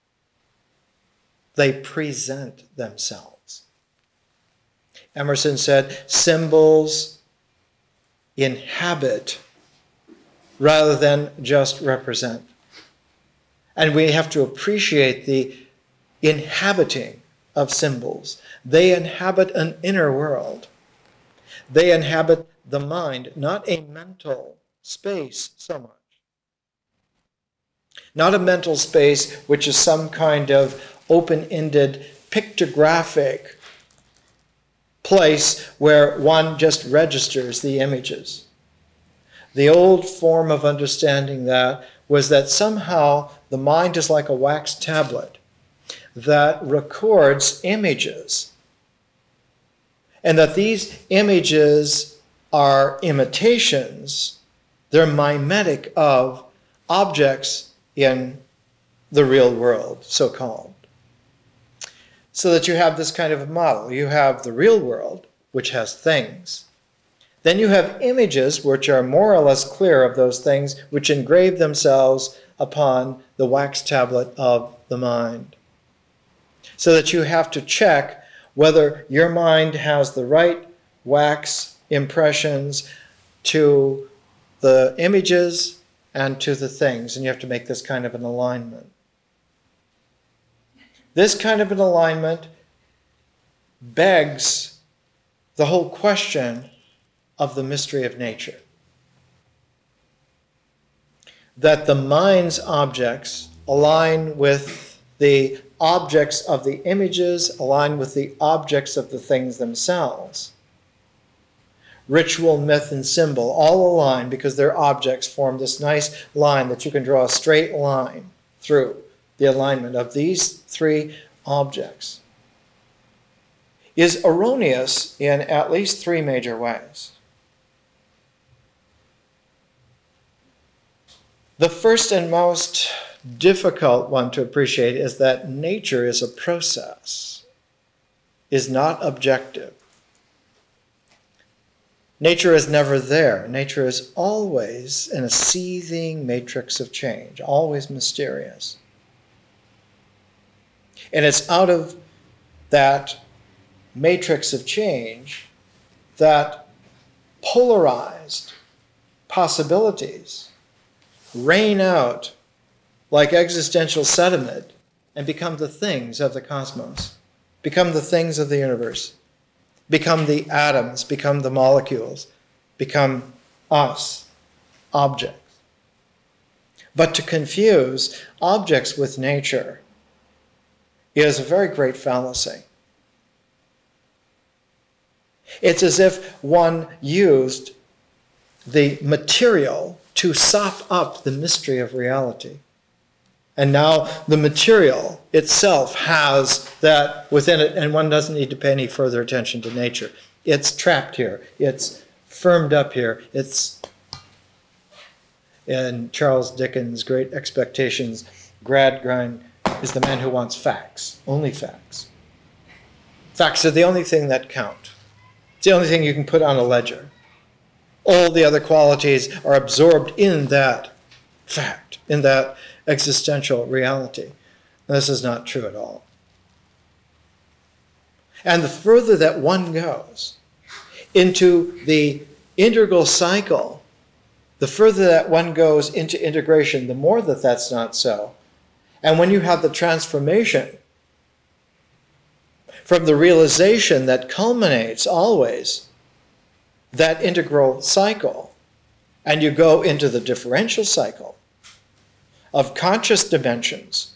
They present themselves. Emerson said, symbols inhabit rather than just represent. And we have to appreciate the inhabiting of symbols. They inhabit an inner world. They inhabit the mind, not a mental space so much. Not a mental space which is some kind of open-ended pictographic place where one just registers the images. The old form of understanding that was that somehow the mind is like a wax tablet that records images, and that these images are imitations, they're mimetic of objects in the real world, so-called. So that you have this kind of a model. You have the real world, which has things. Then you have images which are more or less clear of those things, which engrave themselves upon the wax tablet of the mind. So that you have to check whether your mind has the right wax impressions to the images and to the things. And you have to make this kind of an alignment. This kind of an alignment begs the whole question of the mystery of nature. That the mind's objects align with the objects of the images, align with the objects of the things themselves. Ritual, myth, and symbol all align because their objects form this nice line that you can draw a straight line through the alignment of these three objects. Is erroneous in at least three major ways. The first and most difficult one to appreciate is that nature is a process, is not objective. Nature is never there. Nature is always in a seething matrix of change, always mysterious. And it's out of that matrix of change that polarized possibilities rain out like existential sediment and become the things of the cosmos, become the things of the universe, become the atoms, become the molecules, become us, objects. But to confuse objects with nature is a very great fallacy. It's as if one used the material to sop up the mystery of reality. And now the material itself has that within it, and one doesn't need to pay any further attention to nature. It's trapped here. It's firmed up here. It's, in Charles Dickens' Great Expectations, Gradgrind is the man who wants facts, only facts. Facts are the only thing that count. It's the only thing you can put on a ledger. All the other qualities are absorbed in that fact, in that existential reality. And this is not true at all. And the further that one goes into the integral cycle, the further that one goes into integration, the more that that's not so. And when you have the transformation from the realization that culminates always that integral cycle, and you go into the differential cycle of conscious dimensions,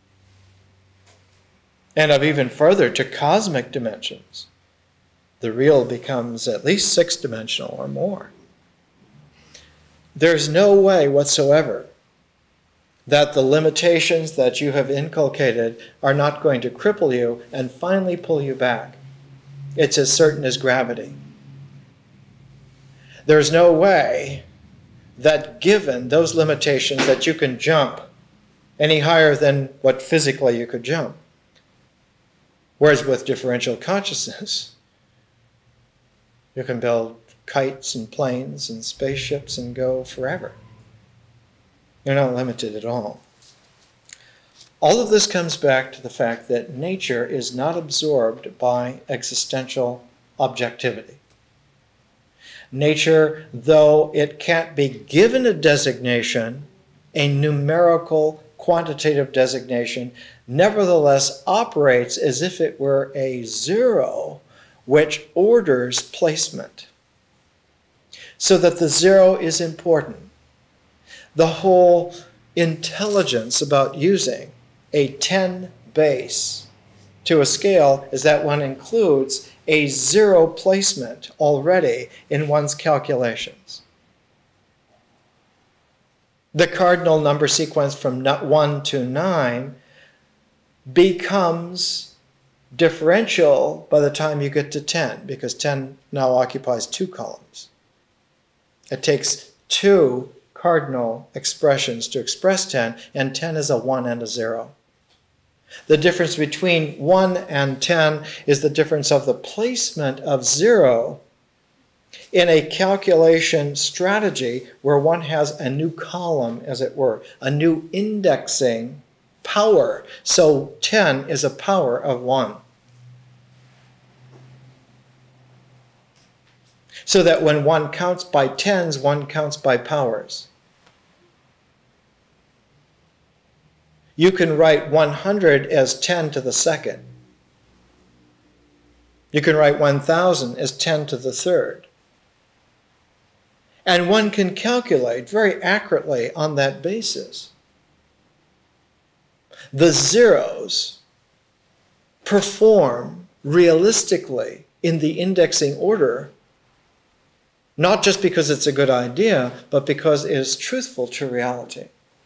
and of even further to cosmic dimensions, the real becomes at least six-dimensional or more. There's no way whatsoever that the limitations that you have inculcated are not going to cripple you and finally pull you back. It's as certain as gravity. There's no way that given those limitations that you can jump any higher than what physically you could jump. Whereas with differential consciousness, you can build kites and planes and spaceships and go forever. You're not limited at all. All of this comes back to the fact that nature is not absorbed by existential objectivity. Nature, though it can't be given a designation, a numerical, quantitative designation, nevertheless operates as if it were a zero which orders placement. So that the zero is important. The whole intelligence about using a ten base to a scale is that one includes a zero placement already in one's calculations. The cardinal number sequence from one to nine becomes differential by the time you get to ten, because ten now occupies two columns. It takes two cardinal expressions to express ten, and ten is a one and a zero. The difference between one and ten is the difference of the placement of zero in a calculation strategy where one has a new column, as it were, a new indexing power. So ten is a power of one. So that when one counts by tens, one counts by powers. You can write one hundred as ten to the second. You can write one thousand as ten to the third. And one can calculate very accurately on that basis. The zeros perform realistically in the indexing order, not just because it's a good idea, but because it is truthful to reality.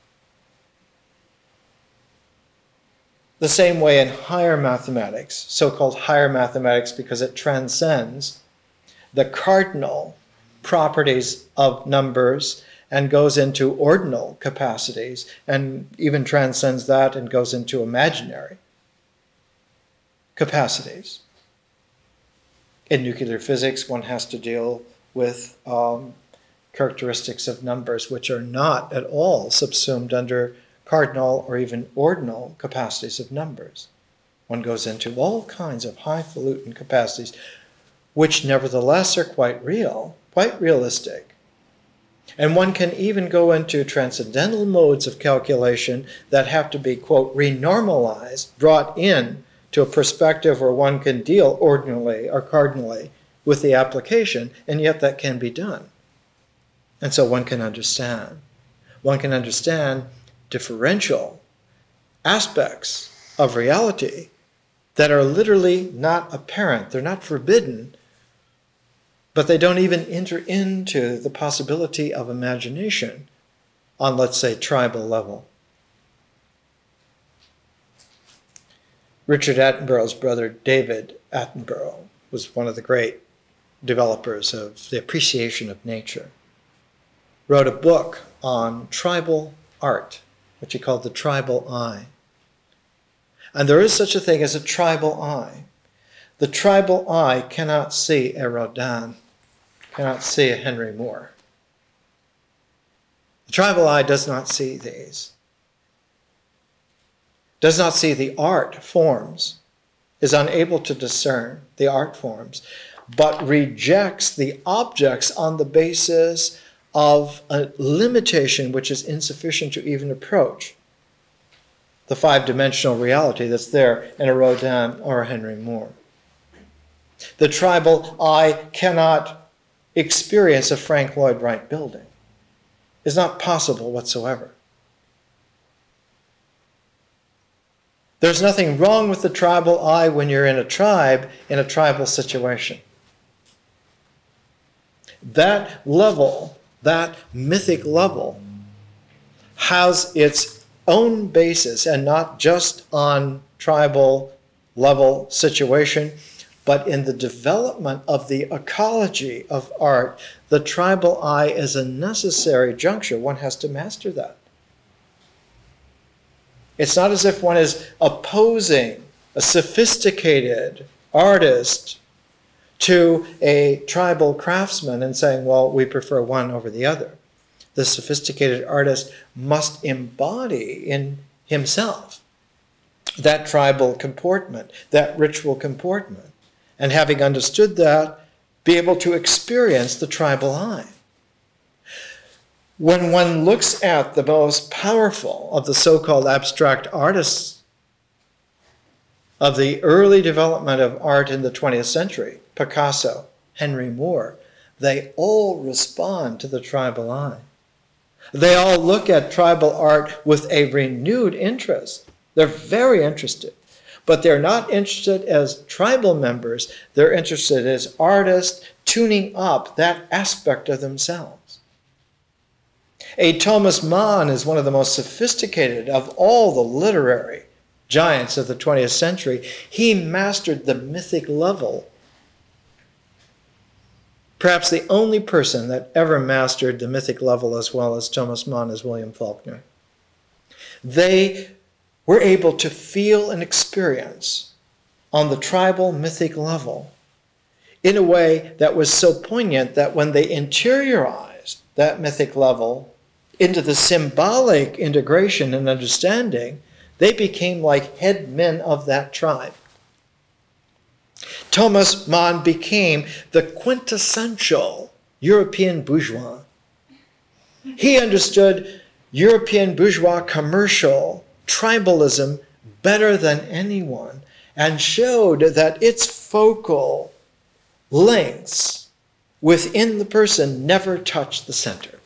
The same way in higher mathematics, so-called higher mathematics because it transcends the cardinal properties of numbers and goes into ordinal capacities and even transcends that and goes into imaginary capacities. In nuclear physics, one has to deal with um, characteristics of numbers which are not at all subsumed under cardinal or even ordinal capacities of numbers. One goes into all kinds of highfalutin capacities, which nevertheless are quite real, quite realistic. And one can even go into transcendental modes of calculation that have to be, quote, renormalized, brought in to a perspective where one can deal ordinally or cardinally with the application, and yet that can be done. And so one can understand. One can understand differential aspects of reality that are literally not apparent. They're not forbidden, but they don't even enter into the possibility of imagination on, let's say, tribal level. Richard Attenborough's brother, David Attenborough, was one of the great developers of the appreciation of nature. Wrote a book on tribal art, which he called the tribal eye. And there is such a thing as a tribal eye. The tribal eye cannot see a Rodin, cannot see a Henry Moore. The tribal eye does not see these, does not see the art forms, is unable to discern the art forms, but rejects the objects on the basis of a limitation which is insufficient to even approach the five-dimensional reality that's there in a Rodin or a Henry Moore. The tribal eye cannot experience a Frank Lloyd Wright building. It's not possible whatsoever. There's nothing wrong with the tribal eye when you're in a tribe, in a tribal situation. That level, that mythic level, has its own basis, and not just on tribal level situation, but in the development of the ecology of art. The tribal eye is a necessary juncture. One has to master that. It's not as if one is opposing a sophisticated artist to a tribal craftsman and saying, well, we prefer one over the other. The sophisticated artist must embody in himself that tribal comportment, that ritual comportment, and having understood that, be able to experience the tribal eye. When one looks at the most powerful of the so-called abstract artists of the early development of art in the twentieth century, Picasso, Henry Moore, they all respond to the tribal eye. They all look at tribal art with a renewed interest. They're very interested. But they're not interested as tribal members. They're interested as artists tuning up that aspect of themselves. A Thomas Mann is one of the most sophisticated of all the literary giants of the twentieth century. He mastered the mythic level. Perhaps the only person that ever mastered the mythic level as well as Thomas Mann is William Faulkner. They were able to feel and experience on the tribal mythic level in a way that was so poignant that when they interiorized that mythic level into the symbolic integration and understanding, they became like head men of that tribe. Thomas Mann became the quintessential European bourgeois. He understood European bourgeois commercial tribalism better than anyone and showed that its focal links within the person never touch the center.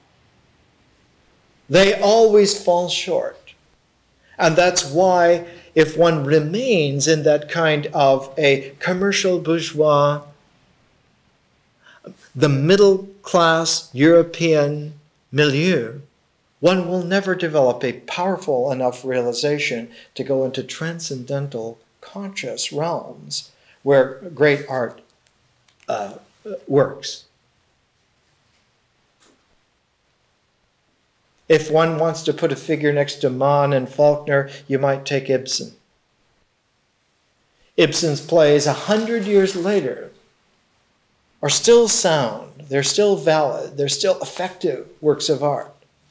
They always fall short. And that's why if one remains in that kind of a commercial bourgeois, the middle class European milieu, one will never develop a powerful enough realization to go into transcendental conscious realms where great art uh, works. If one wants to put a figure next to Mann and Faulkner, you might take Ibsen. Ibsen's plays a hundred years later are still sound, they're still valid, they're still effective works of art.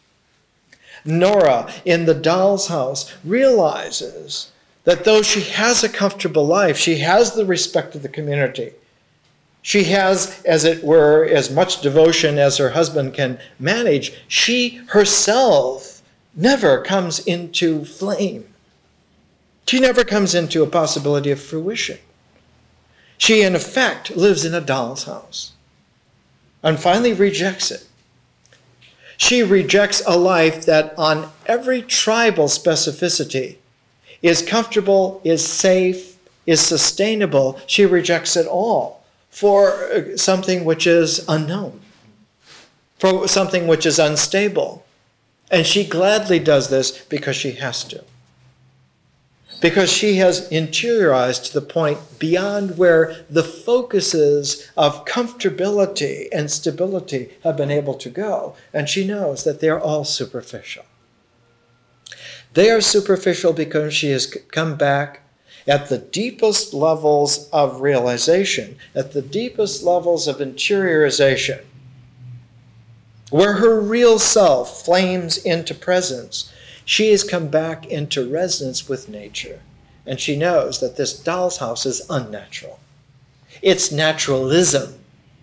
Nora in The Doll's House realizes that though she has a comfortable life, she has the respect of the community. She has, as it were, as much devotion as her husband can manage. She herself never comes into flame. She never comes into a possibility of fruition. She, in effect, lives in a doll's house and finally rejects it. She rejects a life that on every tribal specificity is comfortable, is safe, is sustainable. She rejects it all for something which is unknown, for something which is unstable. And she gladly does this because she has to. Because she has interiorized to the point beyond where the focuses of comfortability and stability have been able to go. And she knows that they're all superficial. They are superficial because she has come back at the deepest levels of realization, at the deepest levels of interiorization, where her real self flames into presence. She has come back into resonance with nature, and she knows that this doll's house is unnatural. It's naturalism.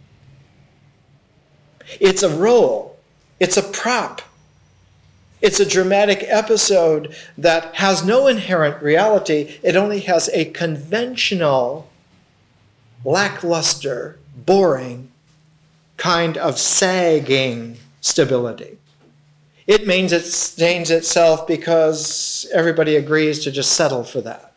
It's a role. It's a prop. It's a dramatic episode that has no inherent reality. It only has a conventional, lackluster, boring kind of sagging stability. It maintains itself because everybody agrees to just settle for that.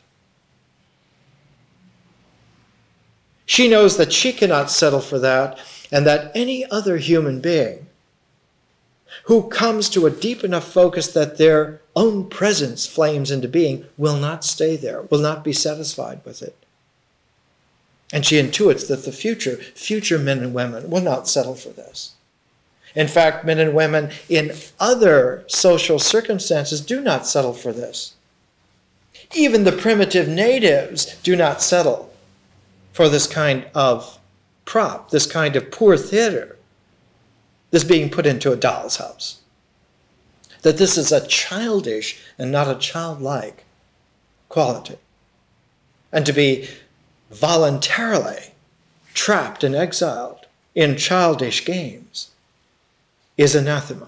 She knows that she cannot settle for that, and that any other human being who comes to a deep enough focus that their own presence flames into being will not stay there, will not be satisfied with it. And she intuits that the future, future men and women will not settle for this. In fact, men and women in other social circumstances do not settle for this. Even the primitive natives do not settle for this kind of prop, this kind of poor theater, this being put into a doll's house. That this is a childish and not a childlike quality. And to be voluntarily trapped and exiled in childish games is anathema.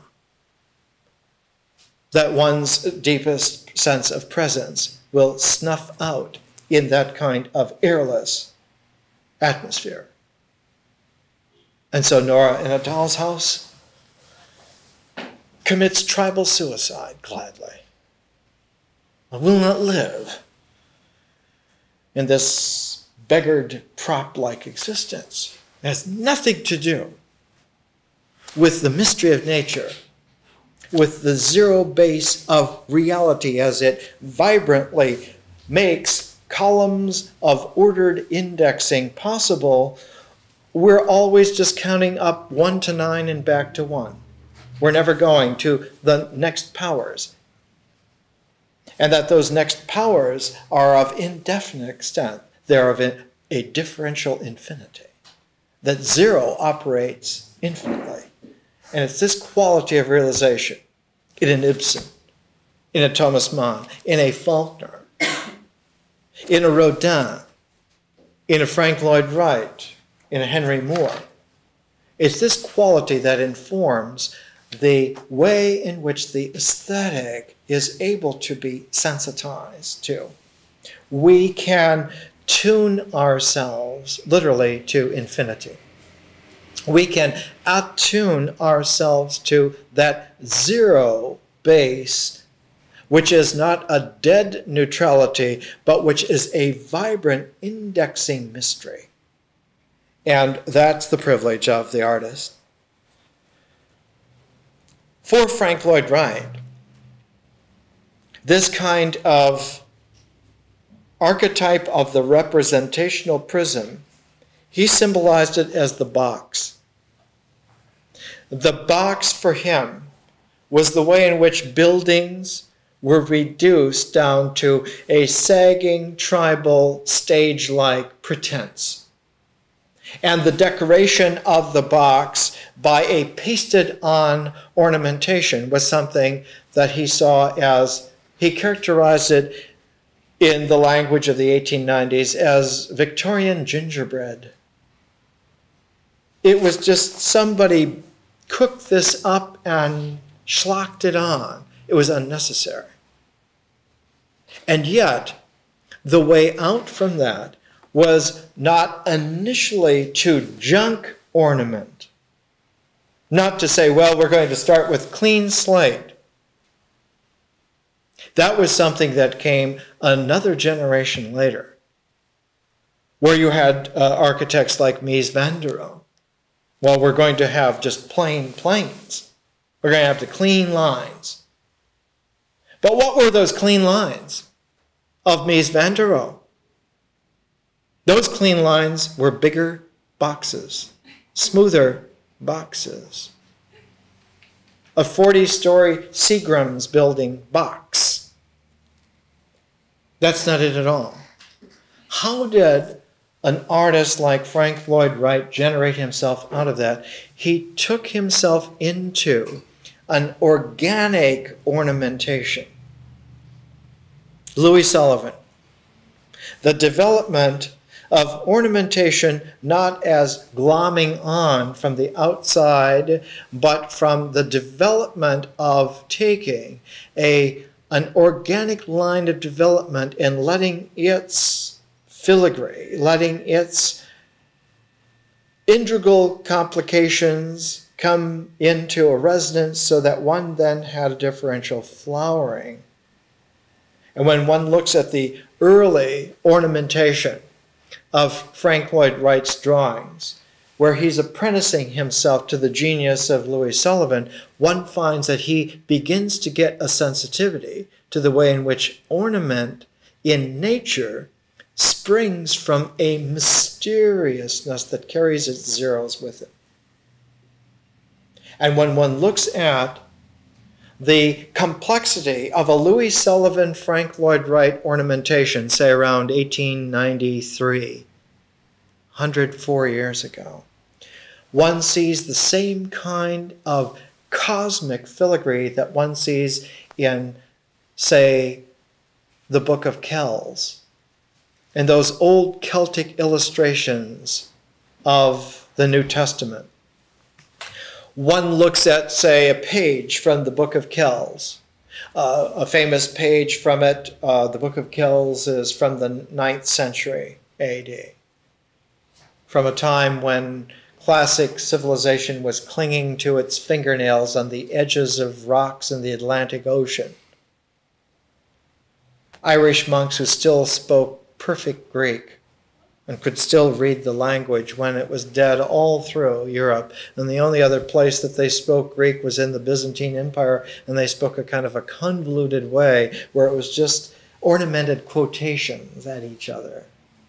That one's deepest sense of presence will snuff out in that kind of airless atmosphere. And so Nora in a doll's house commits tribal suicide gladly. I will not live in this beggared prop-like existence. It has nothing to do with the mystery of nature, with the zero base of reality as it vibrantly makes columns of ordered indexing possible. We're always just counting up one to nine and back to one. We're never going to the next powers. And that those next powers are of indefinite extent. They're of a differential infinity. That zero operates infinitely. And it's this quality of realization in an Ibsen, in a Thomas Mann, in a Faulkner, in a Rodin, in a Frank Lloyd Wright, in a Henry Moore. It's this quality that informs the way in which the aesthetic is able to be sensitized to. We can tune ourselves literally to infinity. We can attune ourselves to that zero base, which is not a dead neutrality, but which is a vibrant indexing mystery. And that's the privilege of the artist. For Frank Lloyd Wright, this kind of archetype of the representational prism, he symbolized it as the box. The box for him was the way in which buildings were reduced down to a sagging, tribal, stage-like pretense. And the decoration of the box by a pasted-on ornamentation was something that he saw as, he characterized it in the language of the eighteen nineties as Victorian gingerbread. It was just somebody cooked this up and schlocked it on. It was unnecessary. And yet, the way out from that was not initially to junk ornament. Not to say, well, we're going to start with clean slate. That was something that came another generation later, where you had uh, architects like Mies van der Rohe. Well, we're going to have just plain planes. We're going to have the clean lines. But what were those clean lines of Mies van der Rohe? Those clean lines were bigger boxes, smoother boxes. A forty-story Seagram's building box. That's not it at all. How did an artist like Frank Lloyd Wright generate himself out of that? He took himself into an organic ornamentation. Louis Sullivan. The development of ornamentation not as glomming on from the outside, but from the development of taking a, an organic line of development and letting its filigree, letting its integral complications come into a resonance so that one then had a differential flowering. And when one looks at the early ornamentation of Frank Lloyd Wright's drawings, where he's apprenticing himself to the genius of Louis Sullivan, one finds that he begins to get a sensitivity to the way in which ornament in nature springs from a mysteriousness that carries its zeros with it. And when one looks at the complexity of a Louis Sullivan, Frank Lloyd Wright ornamentation, say around eighteen ninety-three, one hundred four years ago, one sees the same kind of cosmic filigree that one sees in, say, the Book of Kells, and those old Celtic illustrations of the New Testament. One looks at, say, a page from the Book of Kells. Uh, a famous page from it, uh, the Book of Kells, is from the ninth century A D, from a time when classic civilization was clinging to its fingernails on the edges of rocks in the Atlantic Ocean. Irish monks who still spoke perfect Greek and could still read the language when it was dead all through Europe. And the only other place that they spoke Greek was in the Byzantine Empire, and they spoke a kind of a convoluted way where it was just ornamented quotations at each other.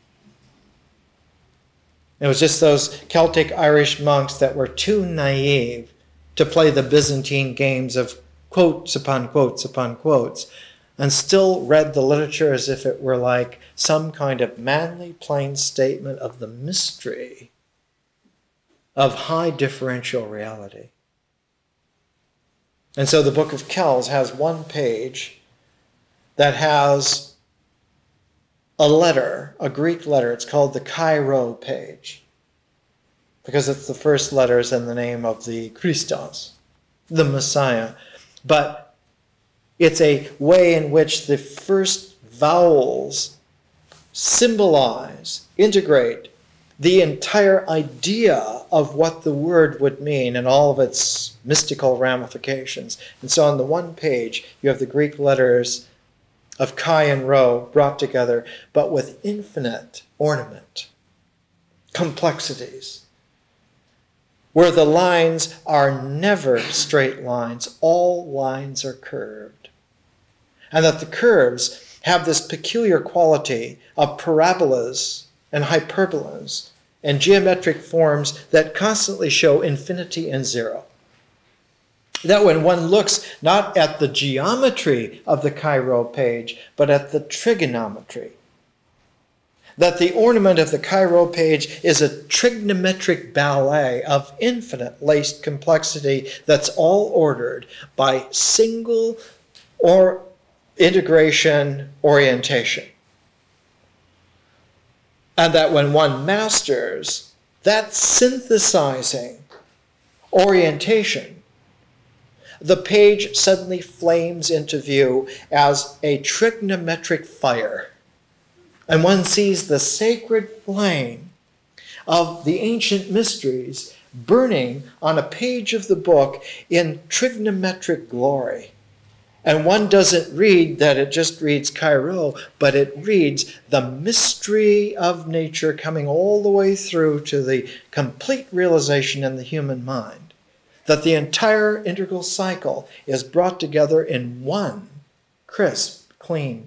It was just those Celtic Irish monks that were too naive to play the Byzantine games of quotes upon quotes upon quotes, and still read the literature as if it were like some kind of manly, plain statement of the mystery of high differential reality. And so the Book of Kells has one page that has a letter, a Greek letter. It's called the Kai Rho page, because it's the first letters in the name of the Christos, the Messiah. But it's a way in which the first vowels symbolize, integrate the entire idea of what the word would mean and all of its mystical ramifications. And so on the one page, you have the Greek letters of Chi and Rho brought together, but with infinite ornament, complexities, where the lines are never straight lines. All lines are curved. And that the curves have this peculiar quality of parabolas and hyperbolas and geometric forms that constantly show infinity and zero. That when one looks not at the geometry of the Chi Rho page, but at the trigonometry, that the ornament of the Chi Rho page is a trigonometric ballet of infinite laced complexity that's all ordered by single or integration orientation. And that when one masters that synthesizing orientation, the page suddenly flames into view as a trigonometric fire. And one sees the sacred flame of the ancient mysteries burning on a page of the book in trigonometric glory. And one doesn't read that it just reads Chi Rho, but it reads the mystery of nature coming all the way through to the complete realization in the human mind. That the entire integral cycle is brought together in one crisp, clean,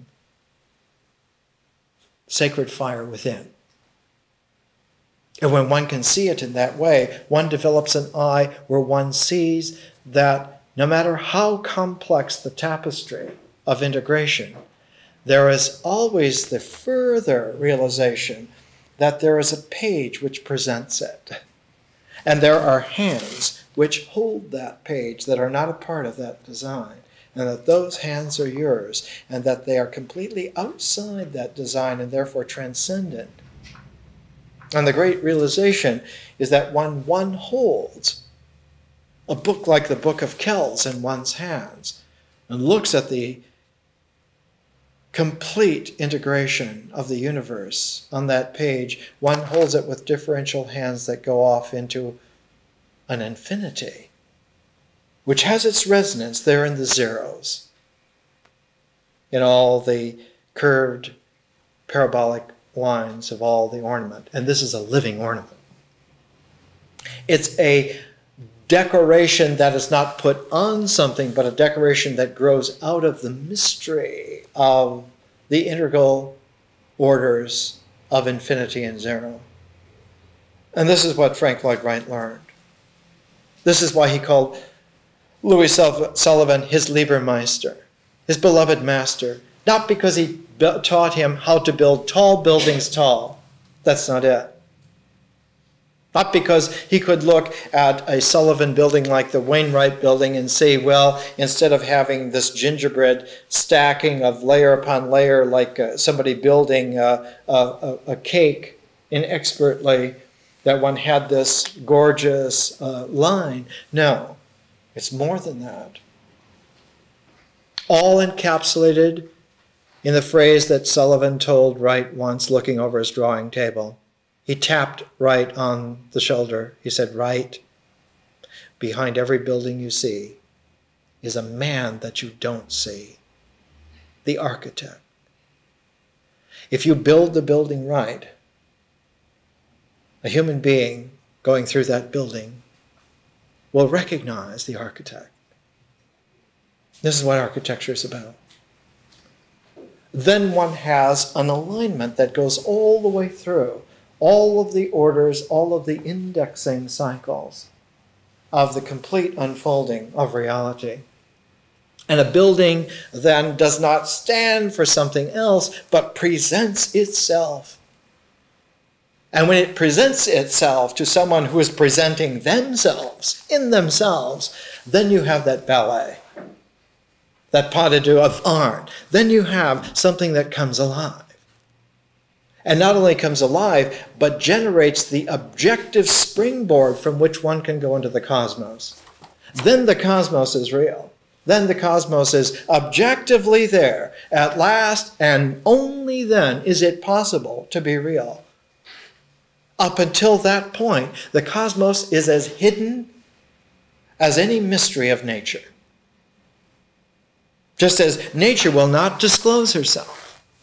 sacred fire within. And when one can see it in that way, one develops an eye where one sees that no matter how complex the tapestry of integration, there is always the further realization that there is a page which presents it. And there are hands which hold that page that are not a part of that design, and that those hands are yours, and that they are completely outside that design and therefore transcendent. And the great realization is that when one holds a book like the Book of Kells in one's hands and looks at the complete integration of the universe on that page, one holds it with differential hands that go off into an infinity, which has its resonance there in the zeros, in all the curved parabolic lines of all the ornament. And this is a living ornament. It's a decoration that is not put on something, but a decoration that grows out of the mystery of the integral orders of infinity and zero. And this is what Frank Lloyd Wright learned. This is why he called Louis Sullivan his Liebermeister, his beloved master, not because he taught him how to build tall buildings tall. That's not it. Not because he could look at a Sullivan building like the Wainwright building and say, well, instead of having this gingerbread stacking of layer upon layer like uh, somebody building uh, a, a cake inexpertly, that one had this gorgeous uh, line. No, it's more than that. All encapsulated in the phrase that Sullivan told Wright once looking over his drawing table. He tapped Wright on the shoulder. He said, Wright, behind every building you see is a man that you don't see, the architect. If you build the building right, a human being going through that building will recognize the architect. This is what architecture is about. Then one has an alignment that goes all the way through all of the orders, all of the indexing cycles of the complete unfolding of reality. And a building then does not stand for something else, but presents itself. And when it presents itself to someone who is presenting themselves, in themselves, then you have that ballet, that pas de deux of art. Then you have something that comes alive. And not only comes alive, but generates the objective springboard from which one can go into the cosmos. Then the cosmos is real. Then the cosmos is objectively there. At last, and only then, is it possible to be real. Up until that point, the cosmos is as hidden as any mystery of nature. Just as nature will not disclose herself.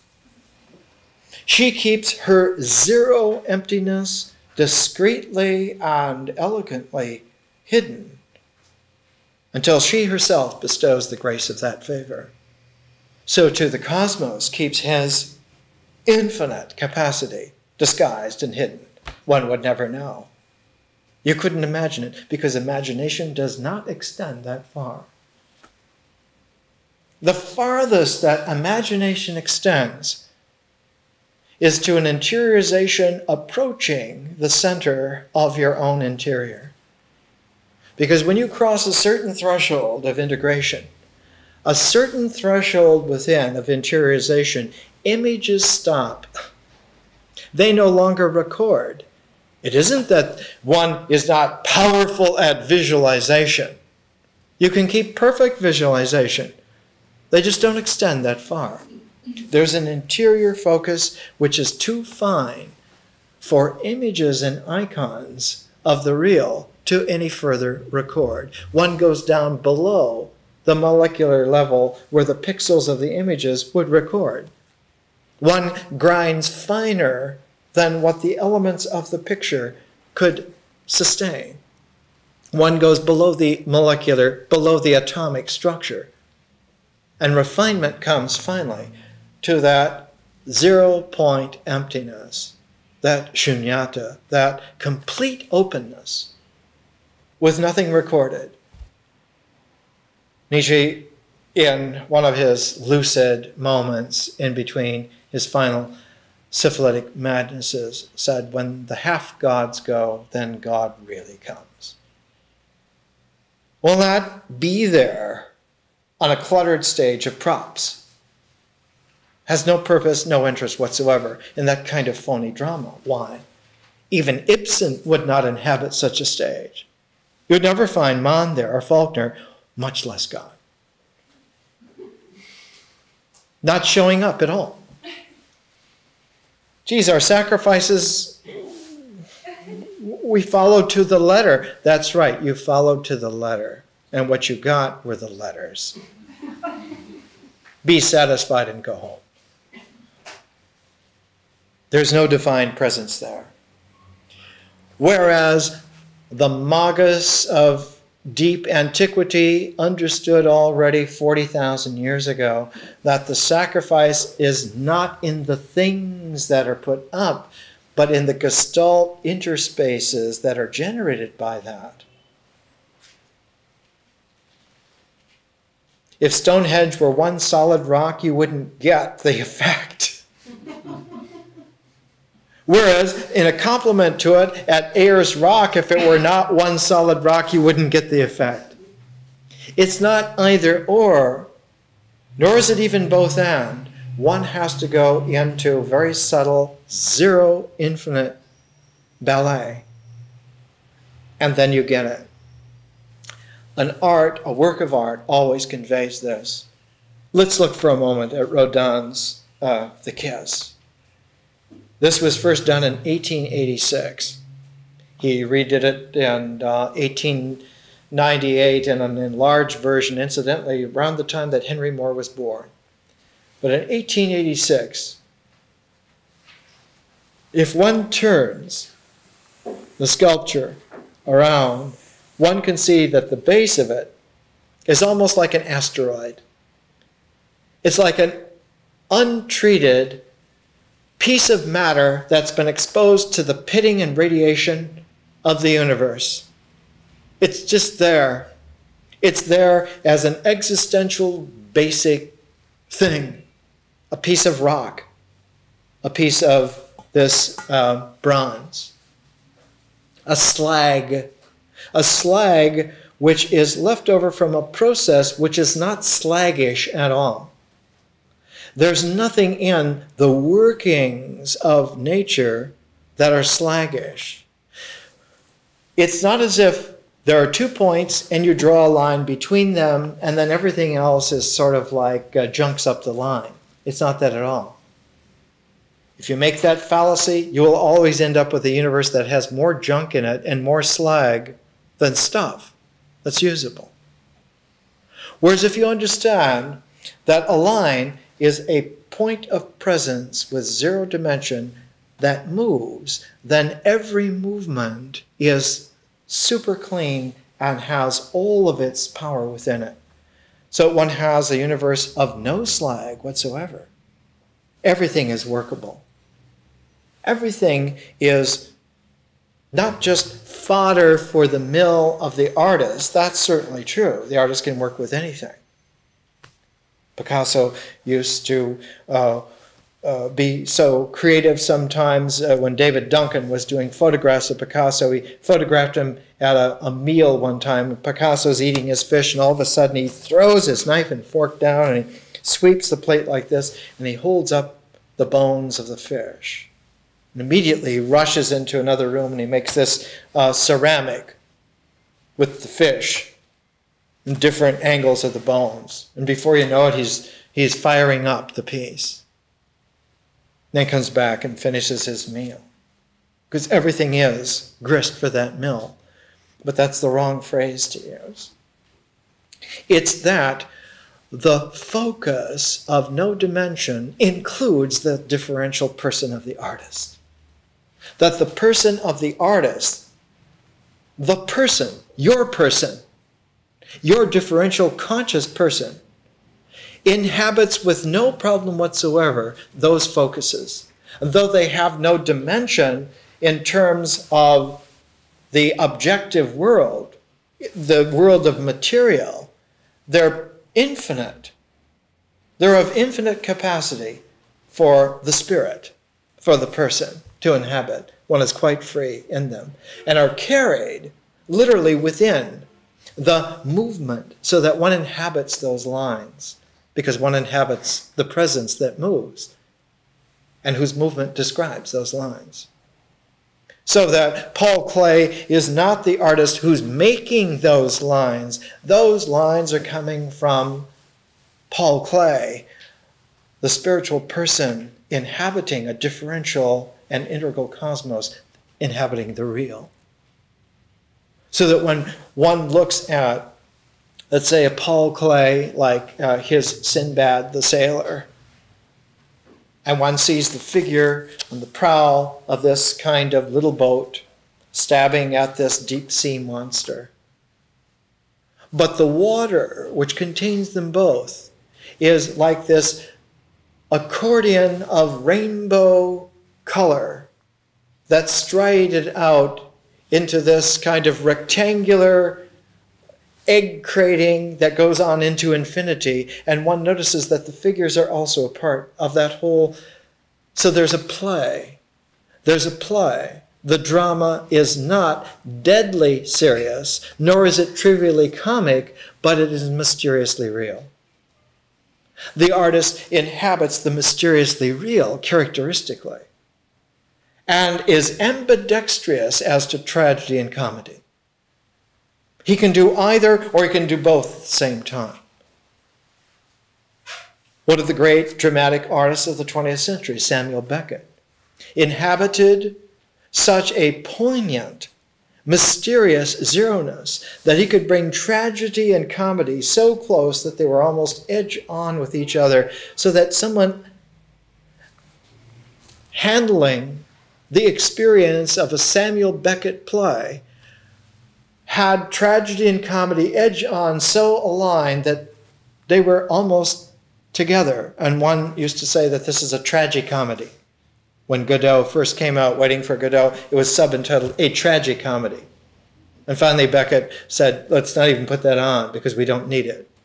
She keeps her zero emptiness discreetly and elegantly hidden until she herself bestows the grace of that favor. So too the cosmos keeps his infinite capacity disguised and hidden. One would never know. You couldn't imagine it because imagination does not extend that far. The farthest that imagination extends is to an interiorization approaching the center of your own interior. Because when you cross a certain threshold of integration, a certain threshold within of interiorization, images stop. They no longer record. It isn't that one is not powerful at visualization. You can keep perfect visualization. They just don't extend that far. There's an interior focus which is too fine for images and icons of the real to any further record. One goes down below the molecular level where the pixels of the images would record. One grinds finer than what the elements of the picture could sustain. One goes below the molecular, below the atomic structure. And refinement comes finally to that zero-point emptiness, that shunyata, that complete openness with nothing recorded. Nietzsche, in one of his lucid moments in between his final syphilitic madnesses, said, when the half-gods go, then God really comes. Will not be there on a cluttered stage of props. Has no purpose, no interest whatsoever in that kind of phony drama. Why? Even Ibsen would not inhabit such a stage. You would never find Mann there or Faulkner, much less God. Not showing up at all. Geez, our sacrifices, we followed to the letter. That's right, you followed to the letter. And what you got were the letters. Be satisfied and go home. There's no divine presence there. Whereas the magas of deep antiquity understood already forty thousand years ago that the sacrifice is not in the things that are put up, but in the gestalt interspaces that are generated by that. If Stonehenge were one solid rock, you wouldn't get the effect. Whereas, in a complement to it, at Ayers Rock, if it were not one solid rock, you wouldn't get the effect. It's not either or, nor is it even both and. One has to go into very subtle, zero infinite ballet, and then you get it. An art, a work of art, always conveys this. Let's look for a moment at Rodin's uh, The Kiss. This was first done in eighteen eighty-six. He redid it in uh, eighteen ninety-eight in an enlarged version, incidentally, around the time that Henry Moore was born. But in eighteen eighty-six, if one turns the sculpture around, one can see that the base of it is almost like an asteroid. It's like an untreated piece of matter that's been exposed to the pitting and radiation of the universe. It's just there. It's there as an existential, basic thing. A piece of rock. A piece of this uh, bronze. A slag. A slag which is left over from a process which is not slaggish at all. There's nothing in the workings of nature that are slaggish. It's not as if there are two points and you draw a line between them and then everything else is sort of like uh, junks up the line. It's not that at all. If you make that fallacy, you will always end up with a universe that has more junk in it and more slag than stuff that's usable. Whereas if you understand that a line is a point of presence with zero dimension that moves, then every movement is super clean and has all of its power within it. So one has a universe of no slag whatsoever. Everything is workable. Everything is not just fodder for the mill of the artist. That's certainly true. The artist can work with anything. Picasso used to uh, uh, be so creative sometimes. Uh, when David Duncan was doing photographs of Picasso, he photographed him at a, a meal one time. Picasso's eating his fish, and all of a sudden he throws his knife and fork down, and he sweeps the plate like this, and he holds up the bones of the fish. And immediately he rushes into another room, and he makes this uh, ceramic with the fish in different angles of the bones. And before you know it, he's, he's firing up the piece. Then comes back and finishes his meal. Because everything is grist for that mill. But that's the wrong phrase to use. It's that the focus of no dimension includes the differential person of the artist. That the person of the artist, the person, your person, your differential conscious person, inhabits with no problem whatsoever those focuses. And though they have no dimension in terms of the objective world, the world of material, they're infinite. They're of infinite capacity for the spirit, for the person to inhabit. One is quite free in them and are carried literally within the movement so that one inhabits those lines because one inhabits the presence that moves and whose movement describes those lines. So that Paul Klee is not the artist who's making those lines. Those lines are coming from Paul Klee, the spiritual person inhabiting a differential and integral cosmos, inhabiting the real. So that when one looks at, let's say, a Paul Klee, like uh, his Sinbad the Sailor, and one sees the figure on the prow of this kind of little boat stabbing at this deep sea monster. But the water, which contains them both, is like this accordion of rainbow color that's striated out into this kind of rectangular egg crating that goes on into infinity. And one notices that the figures are also a part of that whole. So there's a play. There's a play. The drama is not deadly serious, nor is it trivially comic, but it is mysteriously real. The artist inhabits the mysteriously real characteristically and is ambidextrous as to tragedy and comedy. He can do either, or he can do both at the same time. One of the great dramatic artists of the twentieth century, Samuel Beckett, inhabited such a poignant, mysterious zero-ness that he could bring tragedy and comedy so close that they were almost edge-on with each other, so that someone handling the experience of a Samuel Beckett play had tragedy and comedy edge-on so aligned that they were almost together. And one used to say that this is a tragicomedy. When Godot first came out, Waiting for Godot, it was subentitled A Tragicomedy. And finally Beckett said, let's not even put that on because we don't need it.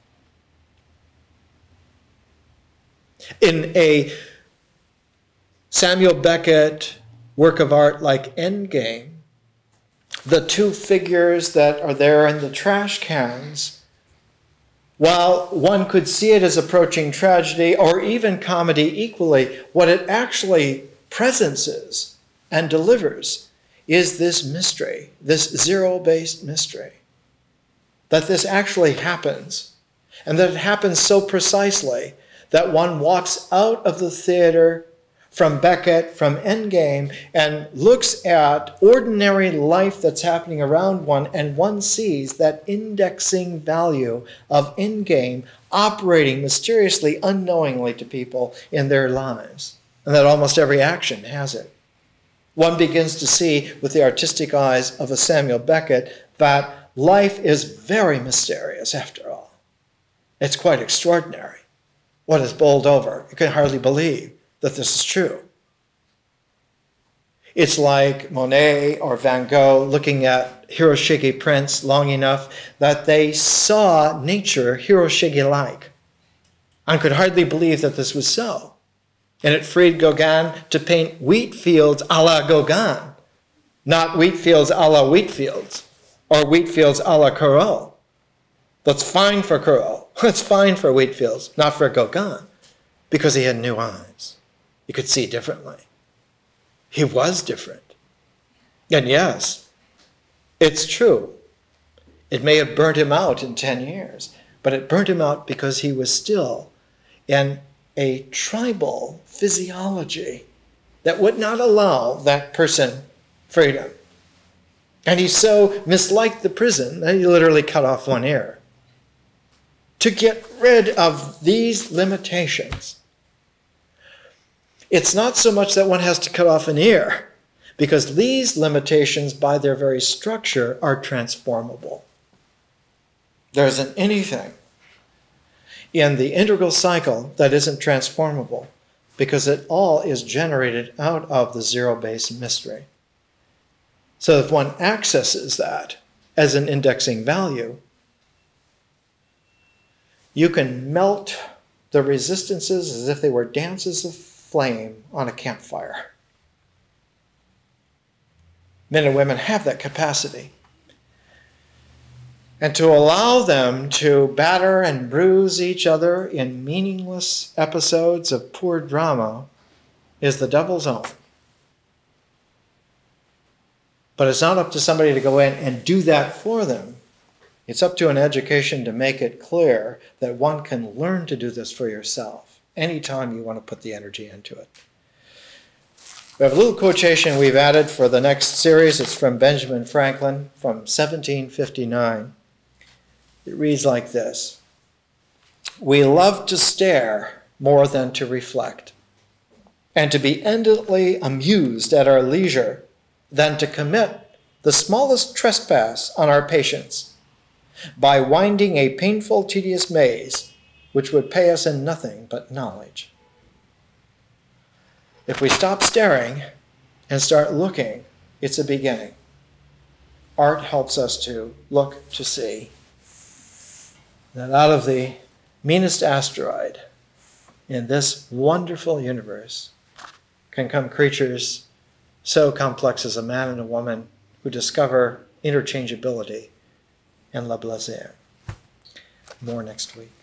In a Samuel Beckett work of art like Endgame, the two figures that are there in the trash cans, while one could see it as approaching tragedy or even comedy equally, what it actually presences and delivers is this mystery, this zero-based mystery, that this actually happens, and that it happens so precisely that one walks out of the theater from Beckett, from Endgame, and looks at ordinary life that's happening around one, and one sees that indexing value of Endgame operating mysteriously, unknowingly to people in their lives, and that almost every action has it. One begins to see with the artistic eyes of a Samuel Beckett that life is very mysterious after all. It's quite extraordinary what is bowled over. You can hardly believe that this is true. It's like Monet or Van Gogh looking at Hiroshige prints long enough that they saw nature Hiroshige-like and could hardly believe that this was so. And it freed Gauguin to paint wheat fields a la Gauguin, not wheat fields a la wheat fields, or wheat fields a la Corot. That's fine for Corot. It's fine for wheat fields, not for Gauguin, because he had new eyes. He could see differently. He was different. And yes, it's true. It may have burnt him out in ten years, but it burnt him out because he was still in a tribal physiology that would not allow that person freedom. And he so misliked the prison that he literally cut off one ear. To get rid of these limitations, it's not so much that one has to cut off an ear, because these limitations by their very structure are transformable. There isn't anything in the integral cycle that isn't transformable, because it all is generated out of the zero-base mystery. So if one accesses that as an indexing value, you can melt the resistances as if they were dances of flame on a campfire. Men and women have that capacity. And to allow them to batter and bruise each other in meaningless episodes of poor drama is the devil's own. But it's not up to somebody to go in and do that for them. It's up to an education to make it clear that one can learn to do this for yourself anytime you want to put the energy into it. We have a little quotation we've added for the next series. It's from Benjamin Franklin from seventeen fifty-nine. It reads like this: "We love to stare more than to reflect, and to be endlessly amused at our leisure than to commit the smallest trespass on our patience by winding a painful, tedious maze which would pay us in nothing but knowledge." If we stop staring and start looking, it's a beginning. Art helps us to look to see that out of the meanest asteroid in this wonderful universe can come creatures so complex as a man and a woman who discover interchangeability and Lavoisier. More next week.